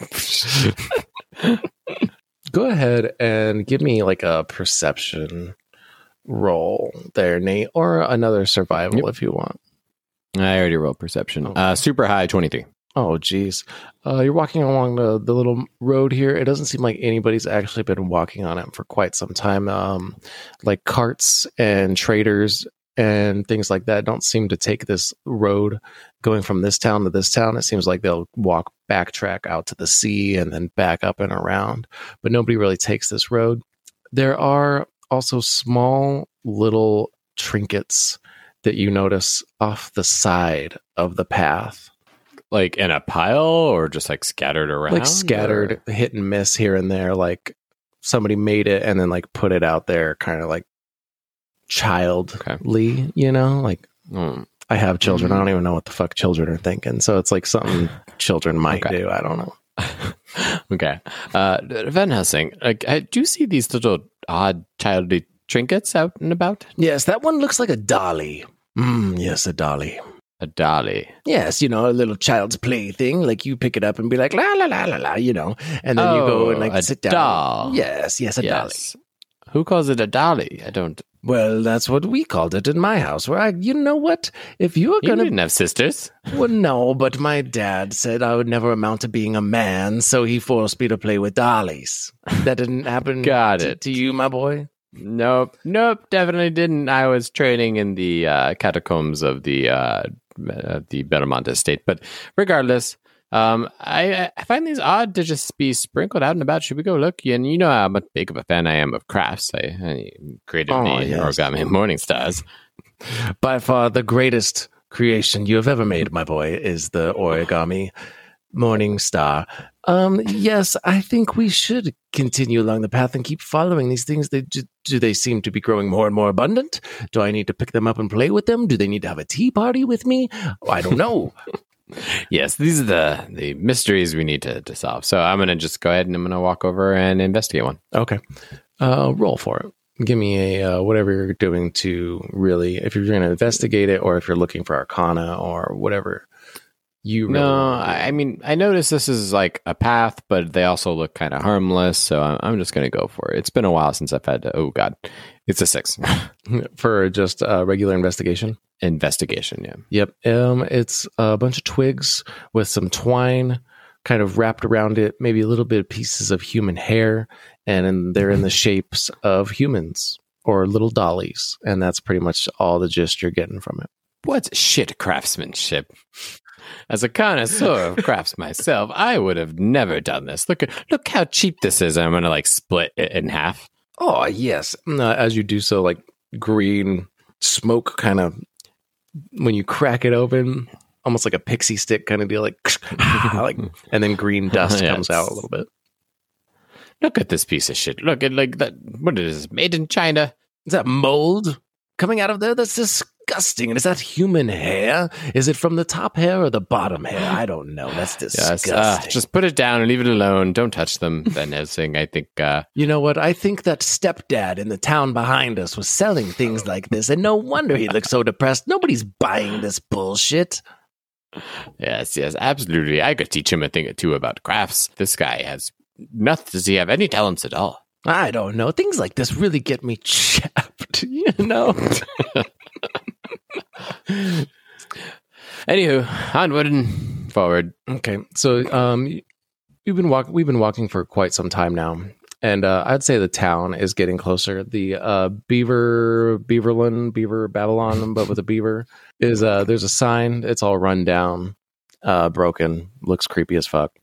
Go ahead and give me like a perception roll there, Nate, or another survival if you want. I already rolled perception. Okay. Super high, 23. Oh, geez. You're walking along the little road here. It doesn't seem like anybody's actually been walking on it for quite some time. Like carts and traders and things like that don't seem to take this road going from this town to this town. It seems like they'll backtrack out to the sea and then back up and around, but nobody really takes this road. There are also small little trinkets that you notice off the side of the path. Like in a pile or just like scattered around? Like scattered, hit and miss here and there. Like somebody made it and then like put it out there kind of like childly, like I have children. I don't even know what the fuck children are thinking. So it's like something children might do. I don't know. Okay. Van Helsing, I do see these little odd childly trinkets out and about. Yes, that one looks like a dolly. Yes, a dolly. A dolly. Yes, a little child's play thing. Like you pick it up and be like, la, la, la, la, la, and then you go and like sit down. Doll. Yes, a dolly. Who calls it a dolly? I don't. Well, that's what we called it in my house. Where you know what? If you were You didn't have sisters. Well, no, but my dad said I would never amount to being a man, so he forced me to play with dollies. That didn't happen to you, my boy? Nope, definitely didn't. I was training in the catacombs of the Belmont estate. But regardless, I find these odd to just be sprinkled out and about. Should we go look? And you know how much big of a fan I am of crafts. I created the Origami Morning Stars. By far the greatest creation you have ever made, my boy, is the origami morning star. Yes, I think we should continue along the path and keep following these things. Do they seem to be growing more and more abundant? Do I need to pick them up and play with them? Do they need to have a tea party with me? I don't know. Yes, these are the mysteries we need to solve. So I'm going to just go ahead and I'm going to walk over and investigate one. Okay. Roll for it. Give me a whatever you're doing to really, if you're going to investigate it or if you're looking for Arcana or whatever. I mean, I noticed this is like a path, but they also look kind of harmless. So I'm just going to go for it. It's been a while since I've had to. Oh, God. It's a 6. For just regular investigation? Investigation, yeah. Yep. It's a bunch of twigs with some twine kind of wrapped around it, maybe a little bit of pieces of human hair, and they're in the shapes of humans or little dollies. And that's pretty much all the gist you're getting from it. What shit craftsmanship. As a connoisseur of crafts myself, I would have never done this. Look how cheap this is. I'm going to like split it in half. Oh, yes. As you do so, like green smoke kind of, when you crack it open, almost like a pixie stick kind of deal, like and then green dust comes out a little bit. Look at this piece of shit. Look at like that. What is this? Made in China. Is that mold coming out of there? That's disgusting. And is that human hair? Is it from the top hair or the bottom hair? I don't know. That's disgusting. Yes, just put it down and leave it alone. Don't touch them. Van Helsing, I think. You know what? I think that stepdad in the town behind us was selling things like this, and no wonder he looked so depressed. Nobody's buying this bullshit. Yes, absolutely. I could teach him a thing or two about crafts. This guy has nothing. Does he have any talents at all? I don't know. Things like this really get me chapped, you know? Anywho, onward and forward. Okay, so we've been walking for quite some time now, and I'd say the town is getting closer. The Beaver Babylon, but with a beaver is there's a sign. It's all run down, broken, looks creepy as fuck.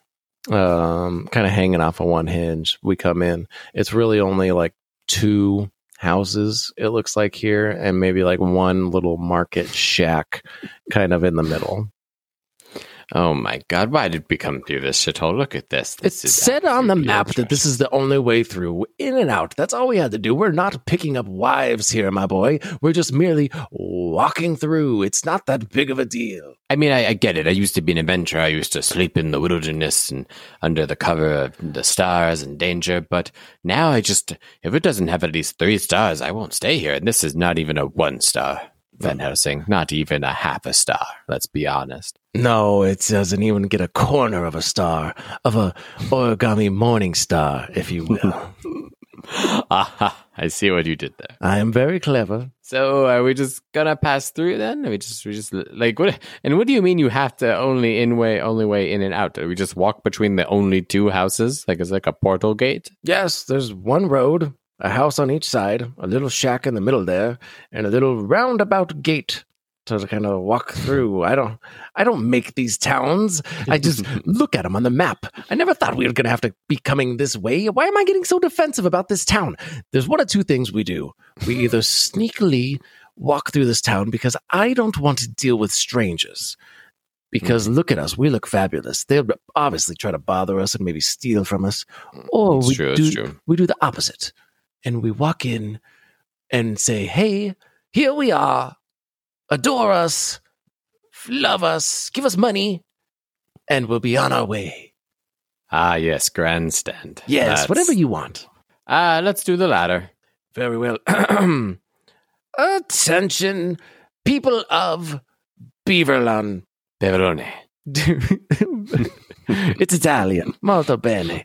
Kind of hanging off of one hinge. We come in. It's really only like 2 houses, it looks like here, and maybe like one little market shack kind of in the middle. Oh my God, why did we come through this shithole? Look at this. It said on the map that this is the only way through. In and out. That's all we had to do. We're not picking up wives here, my boy. We're just merely walking through. It's not that big of a deal. I mean, I get it. I used to be an adventurer. I used to sleep in the wilderness and under the cover of the stars and danger. But now if it doesn't have at least 3 stars, I won't stay here. And this is not even a 1 star. Van Helsing, not even a half a star. Let's be honest. No, it doesn't even get a corner of a star, of a origami morning star, if you will. Aha, I see what you did there. I am very clever. So are we just gonna pass through then? We just like what? And what do you mean you have to only way in and out? Do we just walk between the only 2 houses? Like it's like a portal gate? Yes, there's one road, a house on each side, a little shack in the middle there, and a little roundabout gate to kind of walk through. I don't make these towns. I just look at them on the map. I never thought we were going to have to be coming this way. Why am I getting so defensive about this town? There's one of 2 things we do. We either sneakily walk through this town because I don't want to deal with strangers. Because look at us, we look fabulous. They'll obviously try to bother us and maybe steal from us. Or we do the opposite. And we walk in and say, hey, here we are. Adore us, love us, give us money, and we'll be on our way. Ah, yes, grandstand. Yes, whatever you want. Let's do the latter. Very well. Attention, people of Beaverland. Beverone. It's Italian. Molto bene.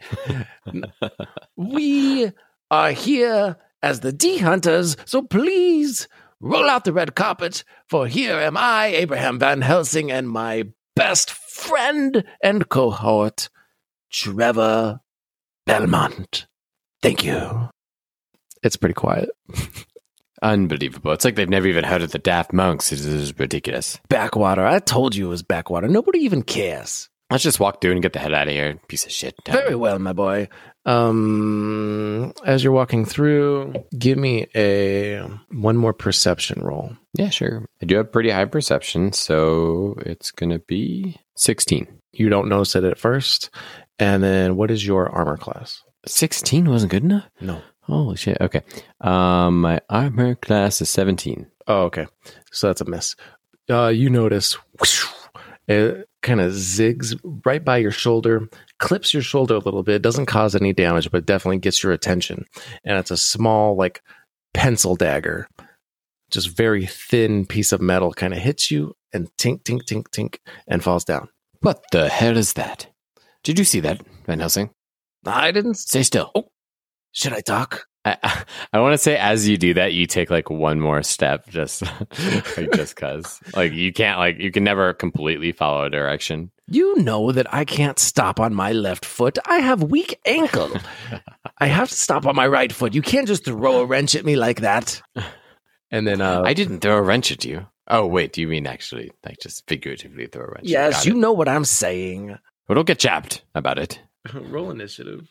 We are here as the D-Hunters, so please roll out the red carpet, for here am I, Abraham Van Helsing, and my best friend and cohort, Trevor Belmont. Thank you. It's pretty quiet. Unbelievable. It's like they've never even heard of the Daft Monks. It is ridiculous. Backwater. I told you it was backwater. Nobody even cares. Let's just walk through and get the hell out of here, piece of shit. Very well, my boy. As you're walking through, give me one more perception roll. Yeah, sure. I do have pretty high perception, so it's going to be 16. You don't notice it at first. And then what is your armor class? 16 wasn't good enough? No. Holy shit. Okay. My armor class is 17. Oh, okay. So that's a miss. You notice whoosh, it kind of zigs right by your shoulder, clips your shoulder a little bit, doesn't cause any damage, but definitely gets your attention. And it's a small, like, pencil dagger, just very thin piece of metal, kind of hits you and tink, tink, tink, tink, and falls down. What the hell is that? Did you see that, Van Helsing? I didn't. Stay still. Oh, should I talk? I want to say as you do that, you take like one more step, just like just cause like you can never completely follow a direction. You know that I can't stop on my left foot. I have weak ankle. I have to stop on my right foot. You can't just throw a wrench at me like that. And then I didn't throw a wrench at you. Oh wait, do you mean actually like just figuratively throw a wrench? Yes, you know what I'm saying. Well, don't get jabbed about it. Roll initiative.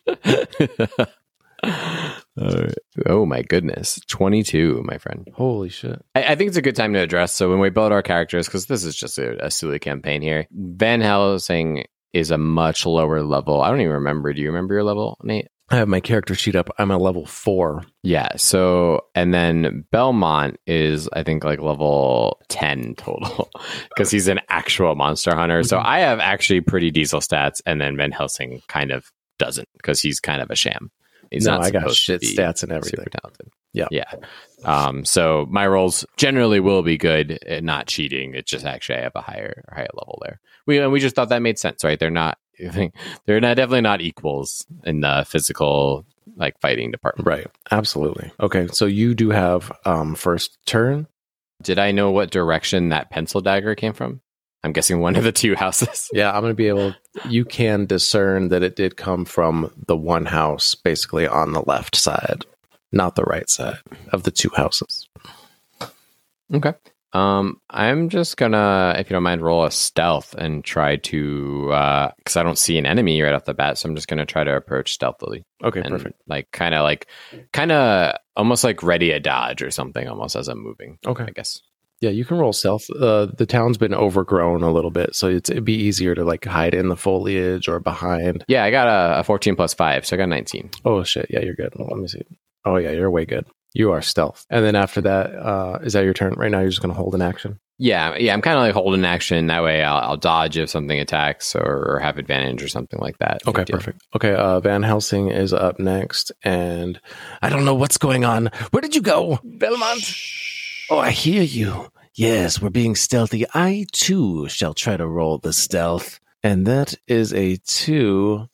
Oh my goodness, 22, my friend. Holy shit. I think it's a good time to address. So when we build our characters, because this is just a silly campaign here, Van Helsing is a much lower level. I don't even remember. Do you remember your level, Nate? I have my character sheet up. I'm a level 4. Yeah. So, and then Belmont is, I think, like level 10 total because he's an actual monster hunter. So I have actually pretty diesel stats, and then Van Helsing kind of doesn't because he's kind of a sham. He's I got shit stats and everything. Super talented. Yeah. So my rolls generally will be good at not cheating. It's just actually I have a higher level there. We just thought that made sense, right? They're definitely not equals in the physical like fighting department. Right. Absolutely. Okay. So you do have first turn. Did I know what direction that pencil dagger came from? I'm guessing one of the two houses. Yeah, I'm going to be able... You can discern that it did come from the one house, basically on the left side, not the right side of the two houses. Okay. I'm just going to, if you don't mind, roll a stealth and try to... Because I don't see an enemy right off the bat, so I'm just going to try to approach stealthily. Okay, and perfect. Kind of almost like ready a dodge or something almost as I'm moving. Okay. I guess. Yeah, you can roll stealth. The town's been overgrown a little bit, so it'd be easier to like hide in the foliage or behind. Yeah, I got a 14 plus 5, so I got 19. Oh shit! Yeah, you're good. Let me see. Oh yeah, you're way good. You are stealth. And then after that, is that your turn? Right now, you're just going to hold an action. Yeah. I'm kind of like holding action. That way, I'll dodge if something attacks or have advantage or something like that. Okay, perfect. Okay, Van Helsing is up next, and I don't know what's going on. Where did you go, Belmont? Oh, I hear you. Yes, we're being stealthy. I, too, shall try to roll the stealth. And that is a 2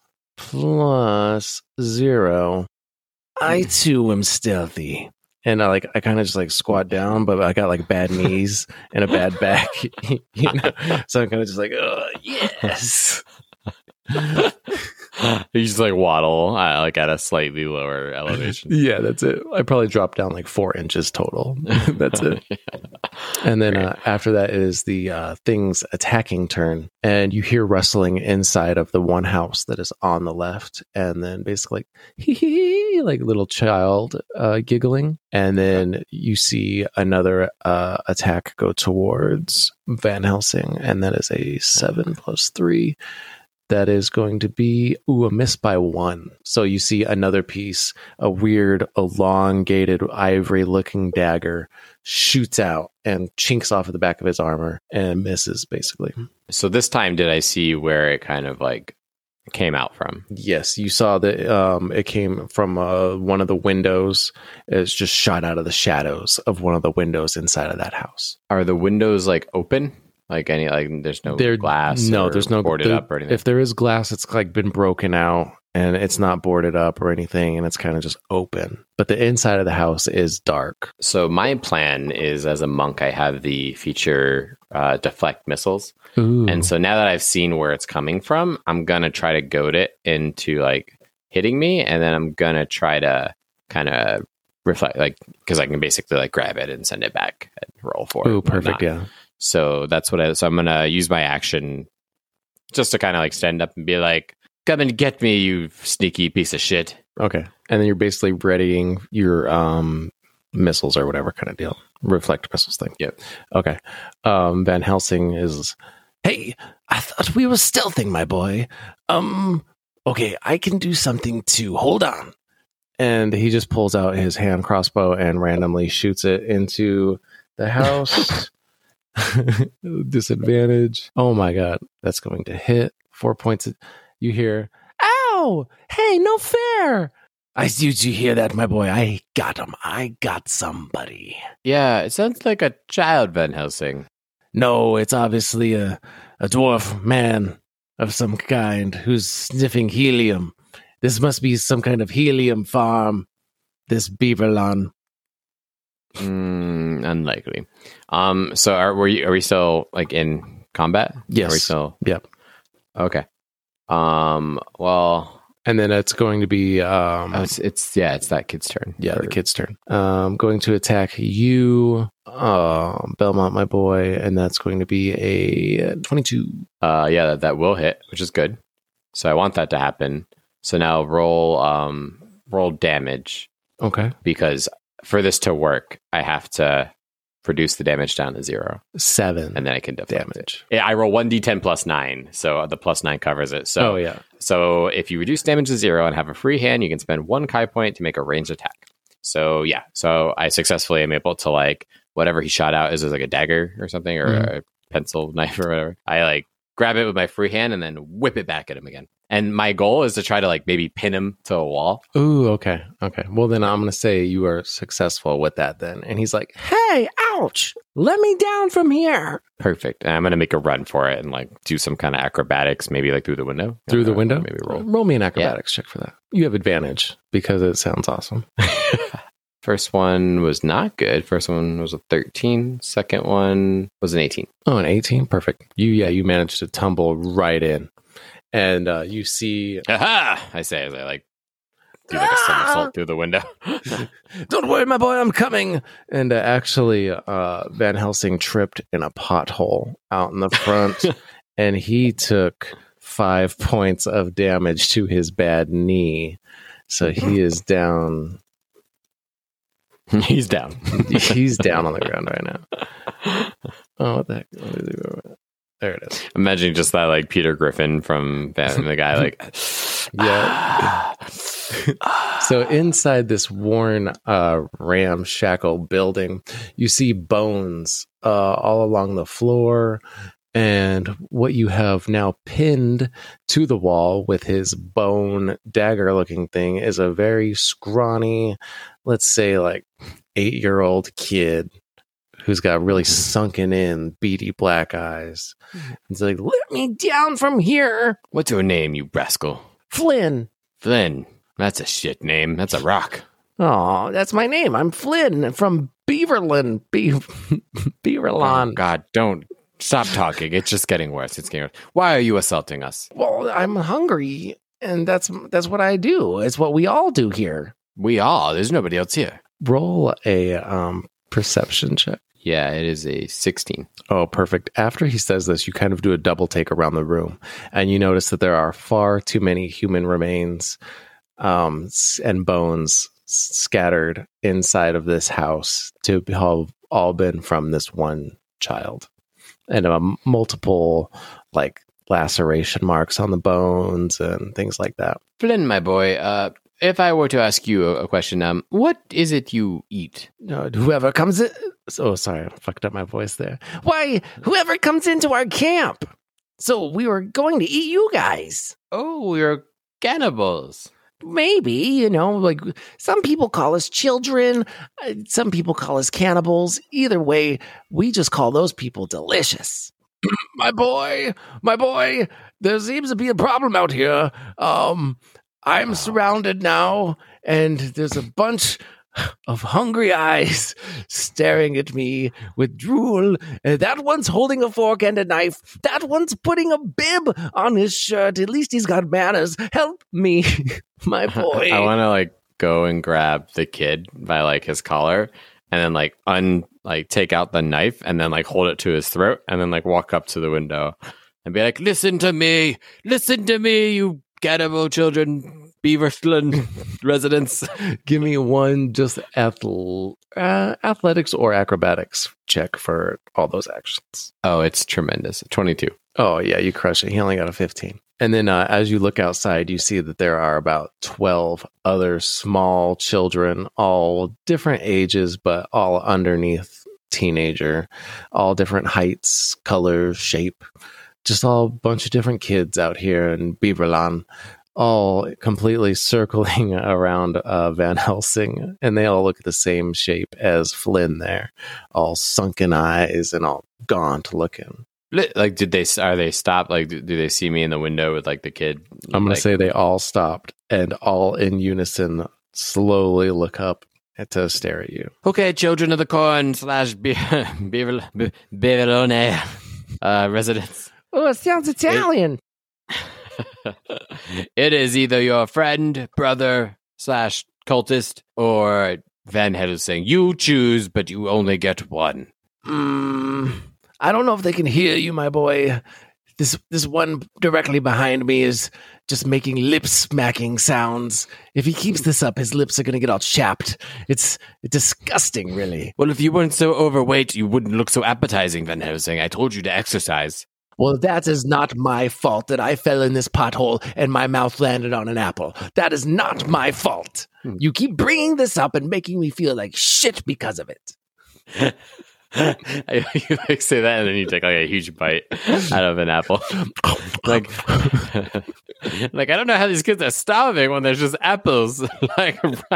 plus 0. I, too, am stealthy. And I kind of just like squat down, but I got like bad knees and a bad back. You know? So I'm kind of just like, oh, yes. You just like waddle like at a slightly lower elevation. Yeah, that's it. I probably dropped down like 4 inches total. That's it. And then after that is the thing's attacking turn. And you hear rustling inside of the one house that is on the left. And then basically like little child giggling. And then you see another attack go towards Van Helsing. And that is a 7 plus 3. That is going to be, a miss by 1. So you see another piece, a weird, elongated, ivory-looking dagger shoots out and chinks off of the back of his armor and misses, basically. So this time, did I see where it kind of like came out from? Yes, you saw that it came from one of the windows. It's just shot out of the shadows of one of the windows inside of that house. Are the windows like open? Like there's no glass. No, there's no boarded up or anything. If there is glass, it's like been broken out and it's not boarded up or anything, and it's kind of just open. But the inside of the house is dark. So my plan is, as a monk, I have the feature deflect missiles, and so now that I've seen where it's coming from, I'm gonna try to goad it into like hitting me, and then I'm gonna try to kind of reflect, like because I can basically like grab it and send it back and roll for it. Oh, perfect! Yeah. So that's what so I'm going to use my action just to kind of like stand up and be like, "Come and get me, you sneaky piece of shit." Okay. And then you're basically readying your missiles or whatever kind of deal. Reflect missiles thing. Yep. Okay. Van Helsing is, Hey, I thought we were stealthing, my boy. Okay, I can do something too. Hold on. and he just pulls out his hand crossbow and randomly shoots it into the house. Disadvantage. Oh my God. That's going to hit. 4 points. You hear, ow! Hey, no fair! Did you hear that, my boy? I got him. I got somebody. Yeah, it sounds like a child, Van Helsing. No, it's obviously a dwarf man of some kind who's sniffing helium. This must be some kind of helium farm, this Beaverlawn. Unlikely. So are we still like in combat? Yes. Are we still? Yep. Okay. Well, and then it's going to be it's that kid's turn. Yeah, the kid's turn. Going to attack you, Belmont, my boy, and that's going to be a 22. Yeah, that will hit, which is good. So I want that to happen. So now roll damage. Okay. Because for this to work, I have to reduce the damage down to 0. 7. And then I can deflect damage. Yeah, I roll 1d10 plus 9, so the plus 9 covers it. So, So if you reduce damage to 0 and have a free hand, you can spend 1 Kai point to make a ranged attack. So yeah, so I successfully am able to like whatever he shot out is like a dagger or something or a pencil knife or whatever. I like grab it with my free hand and then whip it back at him again. And my goal is to try to like maybe pin him to a wall. Ooh, okay. Okay. Well, then I'm going to say you are successful with that then. And he's like, hey, ouch, let me down from here. Perfect. And I'm going to make a run for it and like do some kind of acrobatics, maybe like through the window. Through the window? Maybe roll. Roll me an acrobatics check for that. You have advantage because it sounds awesome. First one was not good. First one was a 13. Second one was an 18. Oh, an 18? Perfect. You managed to tumble right in. And you see... Aha! I say as I like do like a somersault through the window. Don't worry, my boy, I'm coming. And actually, Van Helsing tripped in a pothole out in the front. And he took 5 points of damage to his bad knee. So he is down... He's down. He's down on the ground right now. Oh, what the heck? There it is. Imagine just that, like Peter Griffin from Batman, the guy, like, yeah. So inside this worn, ramshackle building, you see bones all along the floor, and what you have now pinned to the wall with his bone dagger-looking thing is a very scrawny, let's say, like 8-year-old kid who's got really sunken in, beady black eyes. He's like, let me down from here. What's your name, you rascal? Flynn. Flynn. That's a shit name. That's a rock. Oh, that's my name. I'm Flynn from Beaverland. Beaverlawn. Oh, God, don't. Stop talking. It's just getting worse. It's getting worse. Why are you assaulting us? Well, I'm hungry, and that's what I do. It's what we all do here. We all? There's nobody else here. Roll a perception check. Yeah, it is a 16. Oh, perfect. After he says this, you kind of do a double take around the room, and you notice that there are far too many human remains and bones scattered inside of this house to have all been from this one child. And multiple, like, laceration marks on the bones and things like that. Flynn, my boy, if I were to ask you a question, what is it you eat? Whoever comes in... Oh, sorry, I fucked up my voice there. Why, whoever comes into our camp. So we were going to eat you guys. Oh, you're cannibals. Maybe, like some people call us children. Some people call us cannibals. Either way, we just call those people delicious. My boy, there seems to be a problem out here. I'm surrounded now, and there's a bunch of hungry eyes staring at me with drool. That one's holding a fork and a knife. That one's putting a bib on his shirt. At least he's got manners. Help me, my boy. I want to like go and grab the kid by like his collar and then like take out the knife and then like hold it to his throat and then like walk up to the window and be like, listen to me, you cannibal children, Beaverland residents. Give me one just athletics or acrobatics check for all those actions. Oh, it's tremendous. 22. Oh, yeah, you crush it. He only got a 15. And then as you look outside, you see that there are about 12 other small children, all different ages, but all underneath teenager, all different heights, colors, shape, just all a bunch of different kids out here in Beaverland, all completely circling around Van Helsing. And they all look the same shape as Flynn there, all sunken eyes and all gaunt looking. Like, are they stopped? Like, do they see me in the window with like the kid? I'm going to say they all stopped and all in unison slowly look up to stare at you. Okay, children of the corn / Beaverone residents. Oh, it sounds Italian. It is either your friend, brother / cultist, or Van Helsing. You choose, but you only get one. I don't know if they can hear you, my boy. This one directly behind me is just making lip smacking sounds. If he keeps this up, his lips are going to get all chapped. It's disgusting, really. Well, if you weren't so overweight, you wouldn't look so appetizing, Van Helsing. I told you to exercise. Well, that is not my fault that I fell in this pothole and my mouth landed on an apple. That is not my fault. You keep bringing this up and making me feel like shit because of it. You like say that and then you take like a huge bite out of an apple. like I don't know how these kids are starving when there's just apples. Like, all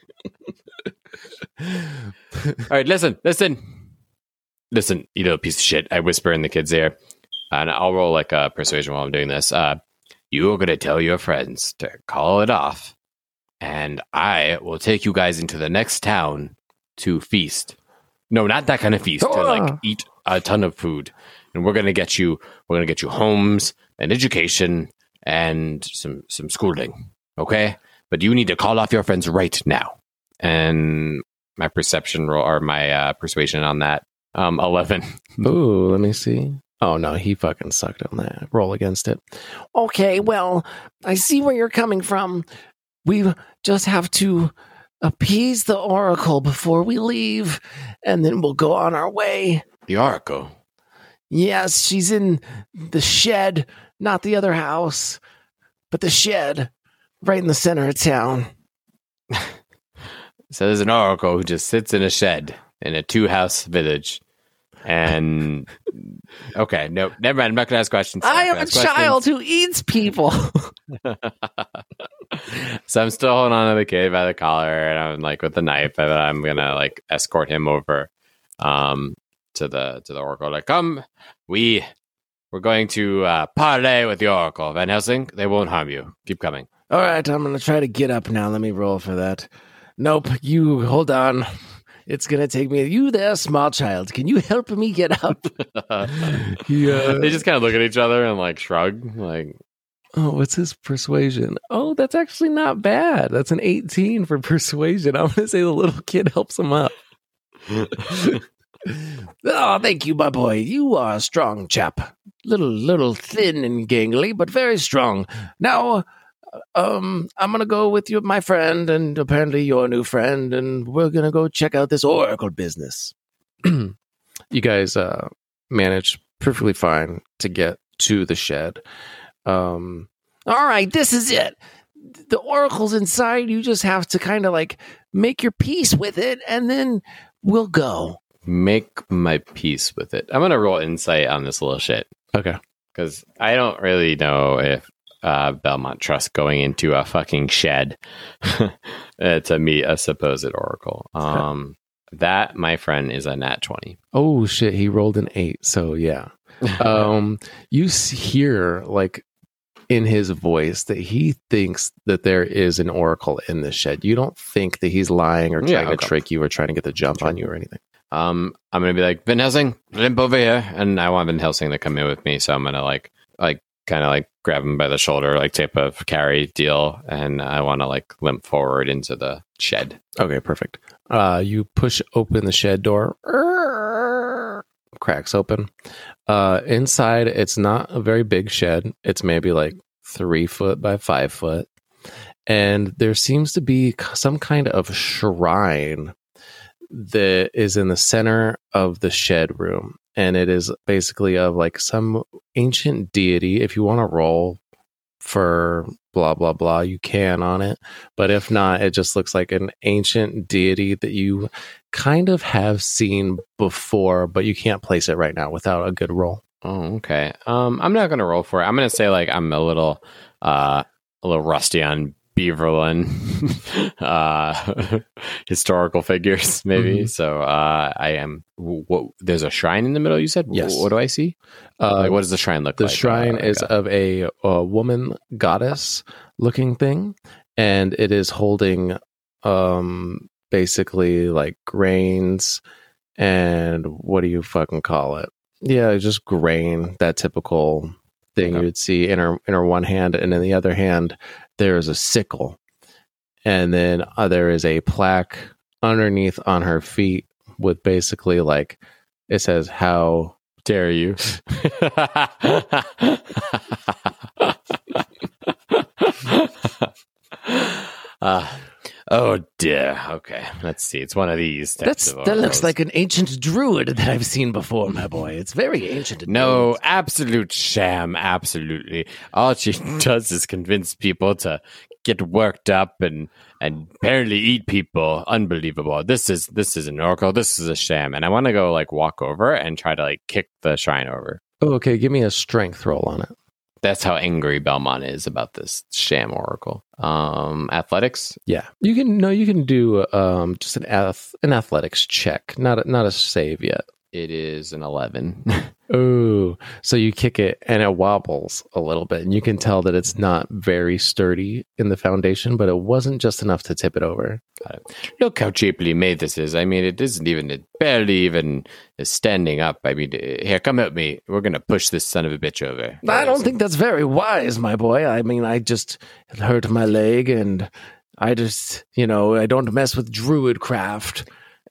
right, listen, you little piece of shit. I whisper in the kid's ear, and I'll roll like a persuasion while I'm doing this. You're gonna tell your friends to call it off, and I will take you guys into the next town to feast. No, not that kind of feast. To like eat a ton of food, and we're gonna get you homes and education and some schooling. Okay, but you need to call off your friends right now. And my perception roll or my persuasion on that 11. Ooh, let me see. Oh no, he fucking sucked on that. Roll against it. Okay, well, I see where you're coming from. We just have to appease the Oracle before we leave, and then we'll go on our way. The Oracle? Yes, she's in the shed, not the other house, but the shed, right in the center of town. So there's an Oracle who just sits in a shed in a 2-house village. And okay, no, never mind. I'm not going to ask questions. I am a child who eats people. So I'm still holding on to the kid by the collar, and I'm like with the knife, and I'm gonna like escort him over to the Oracle. Like, come, we're going to parley with the Oracle, Van Helsing. They won't harm you. Keep coming. All right, I'm gonna try to get up now. Let me roll for that. Nope, you hold on. It's going to take me. You there, small child. Can you help me get up? They just kind of look at each other and like shrug. Like, oh, what's his persuasion? Oh, that's actually not bad. That's an 18 for persuasion. I'm going to say the little kid helps him up. Oh, thank you, my boy. You are a strong chap. Little thin and gangly, but very strong. Now, I'm going to go with you, my friend, and apparently your new friend, and we're going to go check out this Oracle business. You guys managed perfectly fine to get to the shed. All right, this is it. The Oracle's inside. You just have to kind of like make your peace with it, and then we'll go. Make my peace with it. I'm going to roll insight on this little shit. Okay. Because I don't really know if Belmont trusts going into a fucking shed to meet a supposed Oracle. That, my friend, is a nat 20. Oh, shit. He rolled an 8. So, yeah. You hear, like, in his voice that he thinks that there is an Oracle in this shed. You don't think that he's lying or trying to trick you or trying to get the jump on you or anything. I'm going to be like, Van Helsing, limp over here. And I want Van Helsing to come in with me. So I'm going to like kind of like grab him by the shoulder, like type of carry deal. And I want to like limp forward into the shed. Okay, perfect. You push open the shed door. cracks open. Inside, it's not a very big shed. It's maybe like 3 foot by 5 foot. And there seems to be some kind of shrine that is in the center of the shed room. And it is basically of like some ancient deity. If you want to roll for blah, blah, blah, you can on it. But if not, it just looks like an ancient deity that you kind of have seen before, but you can't place it right now without a good roll. Oh, okay. I'm not going to roll for it. I'm going to say like I'm a little rusty on Beaverland historical figures, maybe. Mhm. So I am. There's a shrine in the middle. You said. Yes. What do I see? Like, what does the shrine look The like? shrine is of a woman goddess looking thing, and it is holding basically like grains and what do you fucking call it? Yeah, just grain, that typical thing you would see in her one hand, and in the other hand there is a sickle, and then there is a plaque underneath on her feet with basically like it says, "How dare you?" Oh dear. Okay, let's see. It's one of these. That looks like an ancient druid that I've seen before, my boy. It's very ancient. No, absolute sham. Absolutely. All she does is convince people to get worked up and barely eat people. Unbelievable. This is an oracle. This is a sham. And I want to go like walk over and try to like kick the shrine over. Oh, okay, give me a strength roll on it. That's how angry Belmont is about this sham oracle. Athletics? Yeah, you can do just an athletics check, not a save yet. It is an 11. Oh, so you kick it and it wobbles a little bit, and you can tell that it's not very sturdy in the foundation, but it wasn't just enough to tip it over. Look how cheaply made this is. I mean, it isn't even, it barely even is standing up. I mean, here, come help me. We're going to push this son of a bitch over. I don't think that's very wise, my boy. I mean, I just hurt my leg, and I just, I don't mess with druid craft.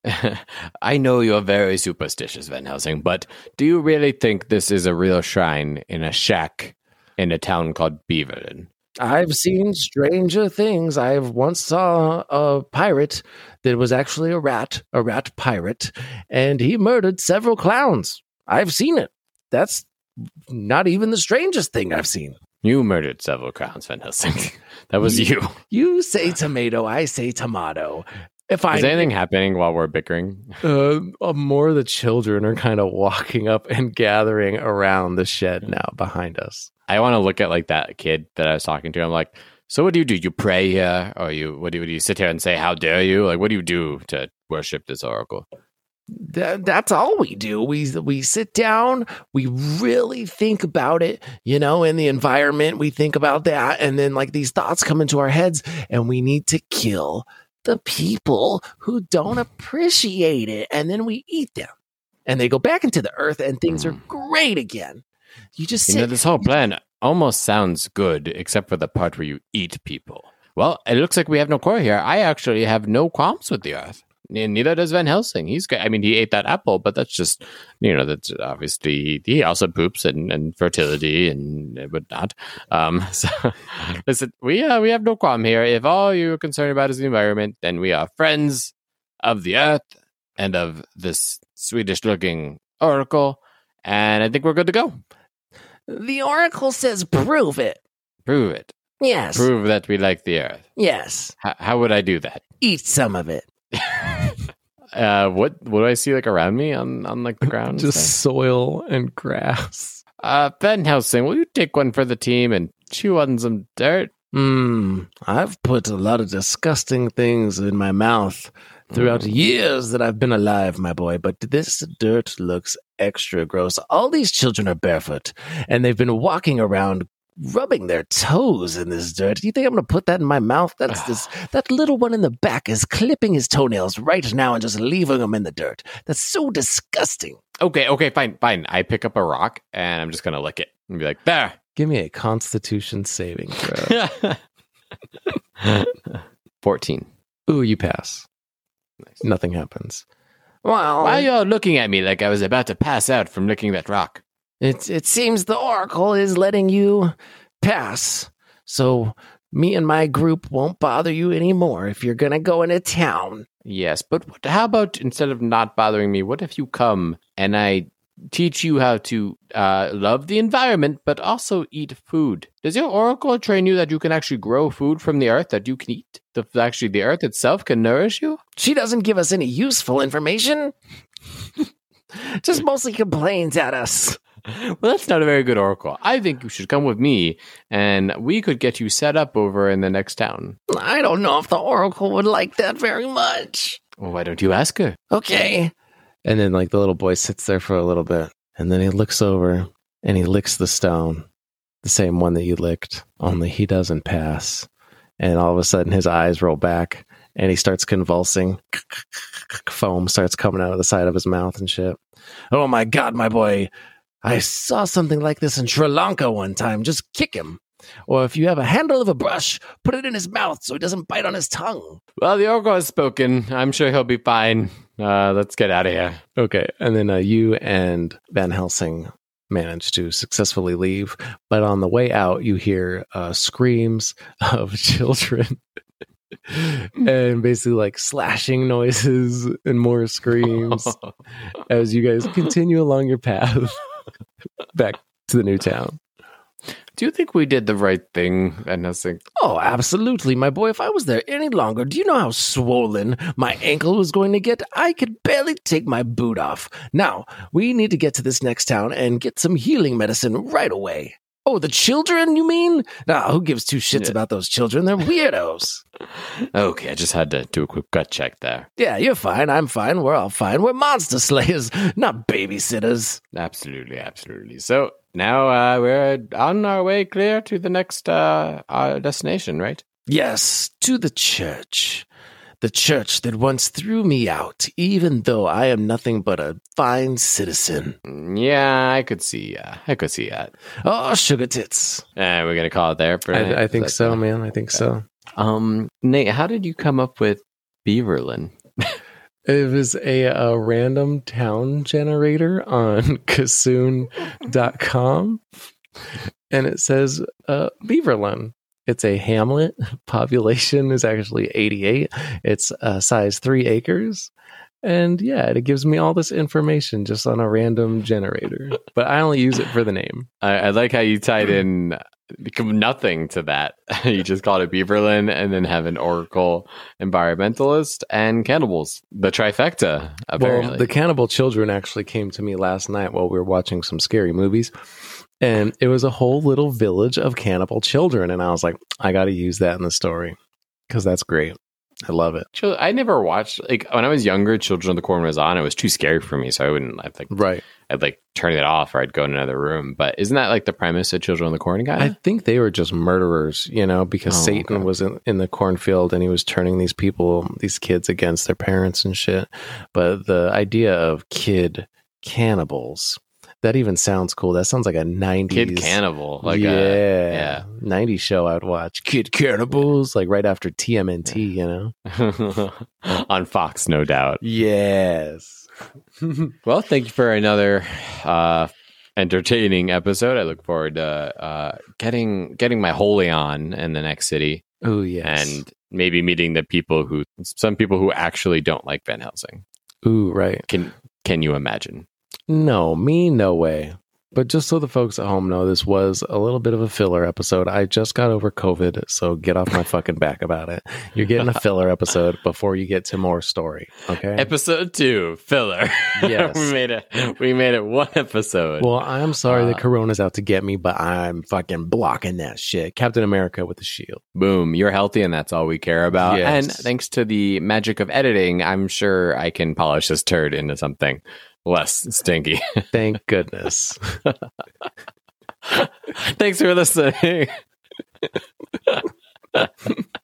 I know you're very superstitious, Van Helsing, but do you really think this is a real shrine in a shack in a town called Beaverland? I've seen stranger things. I once saw a pirate that was actually a rat pirate, and he murdered several clowns. I've seen it. That's not even the strangest thing I've seen. You murdered several clowns, Van Helsing. That was you. You say tomato, I say tomato. Is anything happening while we're bickering? More of the children are kind of walking up and gathering around the shed now behind us. I want to look at like that kid that I was talking to. I'm like, so what do? You pray here, or what do you sit here and say, "How dare you"? Like, what do you do to worship this oracle? That's all we do. We sit down, we really think about it, in the environment. We think about that, and then like these thoughts come into our heads, and we need to kill the people who don't appreciate it, and then we eat them, and they go back into the earth, and things are great again. You just this whole plan almost sounds good, except for the part where you eat people. Well, it looks like we have no core here. I actually have no qualms with the earth. Neither does Van Helsing. He ate that apple, but that's just, that's obviously, he also poops and fertility and whatnot. So listen, we have no qualm here. If all you're concerned about is the environment, then we are friends of the earth and of this Swedish looking oracle. And I think we're good to go. The oracle says prove it. Prove it. Yes. Prove that we like the earth. Yes. How would I do that? Eat some of it. What do I see like around me on like the ground? Just soil and grass. Van Helsing, will you take one for the team and chew on some dirt? I've put a lot of disgusting things in my mouth throughout the years that I've been alive, my boy, but this dirt looks extra gross. All these children are barefoot, and they've been walking around rubbing their toes in this dirt. Do you think I'm going to put that in my mouth? That little one in the back is clipping his toenails right now and just leaving them in the dirt. That's so disgusting. Okay, fine. I pick up a rock, and I'm just going to lick it and be like, there. Give me a Constitution saving throw. 14. Ooh, you pass. Nice. Nothing happens. Well, Why are you all looking at me like I was about to pass out from licking that rock? it seems the Oracle is letting you pass. So me and my group won't bother you anymore if you're going to go into town. Yes, but how about instead of not bothering me, what if you come and I teach you how to love the environment, but also eat food? Does your oracle train you that you can actually grow food from the earth that you can eat? Actually, the earth itself can nourish you? She doesn't give us any useful information. Just mostly complains at us. Well, that's not a very good oracle. I think you should come with me, and we could get you set up over in the next town. I don't know if the Oracle would like that very much. Well, why don't you ask her? Okay. And then like the little boy sits there for a little bit, and then he looks over and he licks the stone, the same one that you licked, only he doesn't pass. And all of a sudden his eyes roll back and he starts convulsing. Foam starts coming out of the side of his mouth and shit. Oh my God, my boy. I saw something like this in Sri Lanka one time. Just kick him. Or if you have a handle of a brush, put it in his mouth so he doesn't bite on his tongue. Well, the oracle has spoken. I'm sure he'll be fine. Let's get out of here. Okay. And then you and Van Helsing manage to successfully leave. But on the way out, you hear screams of children and basically like slashing noises and more screams as you guys continue along your path back to the new town. Do you think we did the right thing, Van Helsing? Oh, absolutely, my boy. If I was there any longer, do you know how swollen my ankle was going to get? I could barely take my boot off. Now, we need to get to this next town and get some healing medicine right away. Oh, the children, you mean? Nah, who gives two shits about those children? They're weirdos. Okay, I just had to do a quick gut check there. Yeah, you're fine. I'm fine. We're all fine. We're monster slayers, not babysitters. Absolutely, absolutely. So now we're on our way clear to the next destination, right? Yes, to the church. The church that once threw me out, even though I am nothing but a fine citizen. Yeah, I could see that. Oh, sugar tits. We're gonna call it there for tonight. I think so, man. I think so. Nate, how did you come up with Beaverland? It was a random town generator on Kassoon.com, and it says Beaverland. It's a hamlet. Population is actually 88. It's size 3 acres. And yeah, it gives me all this information just on a random generator. But I only use it for the name. I like how you tied in nothing to that. You just called it Beaverland and then have an oracle environmentalist and cannibals. The trifecta, apparently. Well, the cannibal children actually came to me last night while we were watching some scary movies. And it was a whole little village of cannibal children. And I was like, I got to use that in the story because that's great. I love it. I never watched, like, when I was younger, Children of the Corn was on. It was too scary for me. So I wouldn't, I'd turn it off or I'd go in another room. But isn't that like the premise of Children of the Corn guy? I think they were just murderers, because Satan was in the cornfield and he was turning these kids against their parents and shit. But the idea of kid cannibals, that even sounds cool. That sounds like a 90s Kid Cannibal. 90s show I'd watch. Kid Cannibals, like right after TMNT, On Fox, no doubt. Yes. Well, thank you for another entertaining episode. I look forward to getting my holy on in the next city. Oh, yes. And maybe meeting some people who actually don't like Van Helsing. Ooh, right. Can you imagine? No way. But just so the folks at home know, this was a little bit of a filler episode. I just got over COVID, so get off my fucking back about it. You're getting a filler episode before you get to more story, okay? Episode 2, filler. Yes. We made it one episode. Well, I'm sorry that Corona's out to get me, but I'm fucking blocking that shit. Captain America with the shield. Boom. You're healthy, and that's all we care about. Yes. And thanks to the magic of editing, I'm sure I can polish this turd into something less stinky. Thank goodness. Thanks for listening.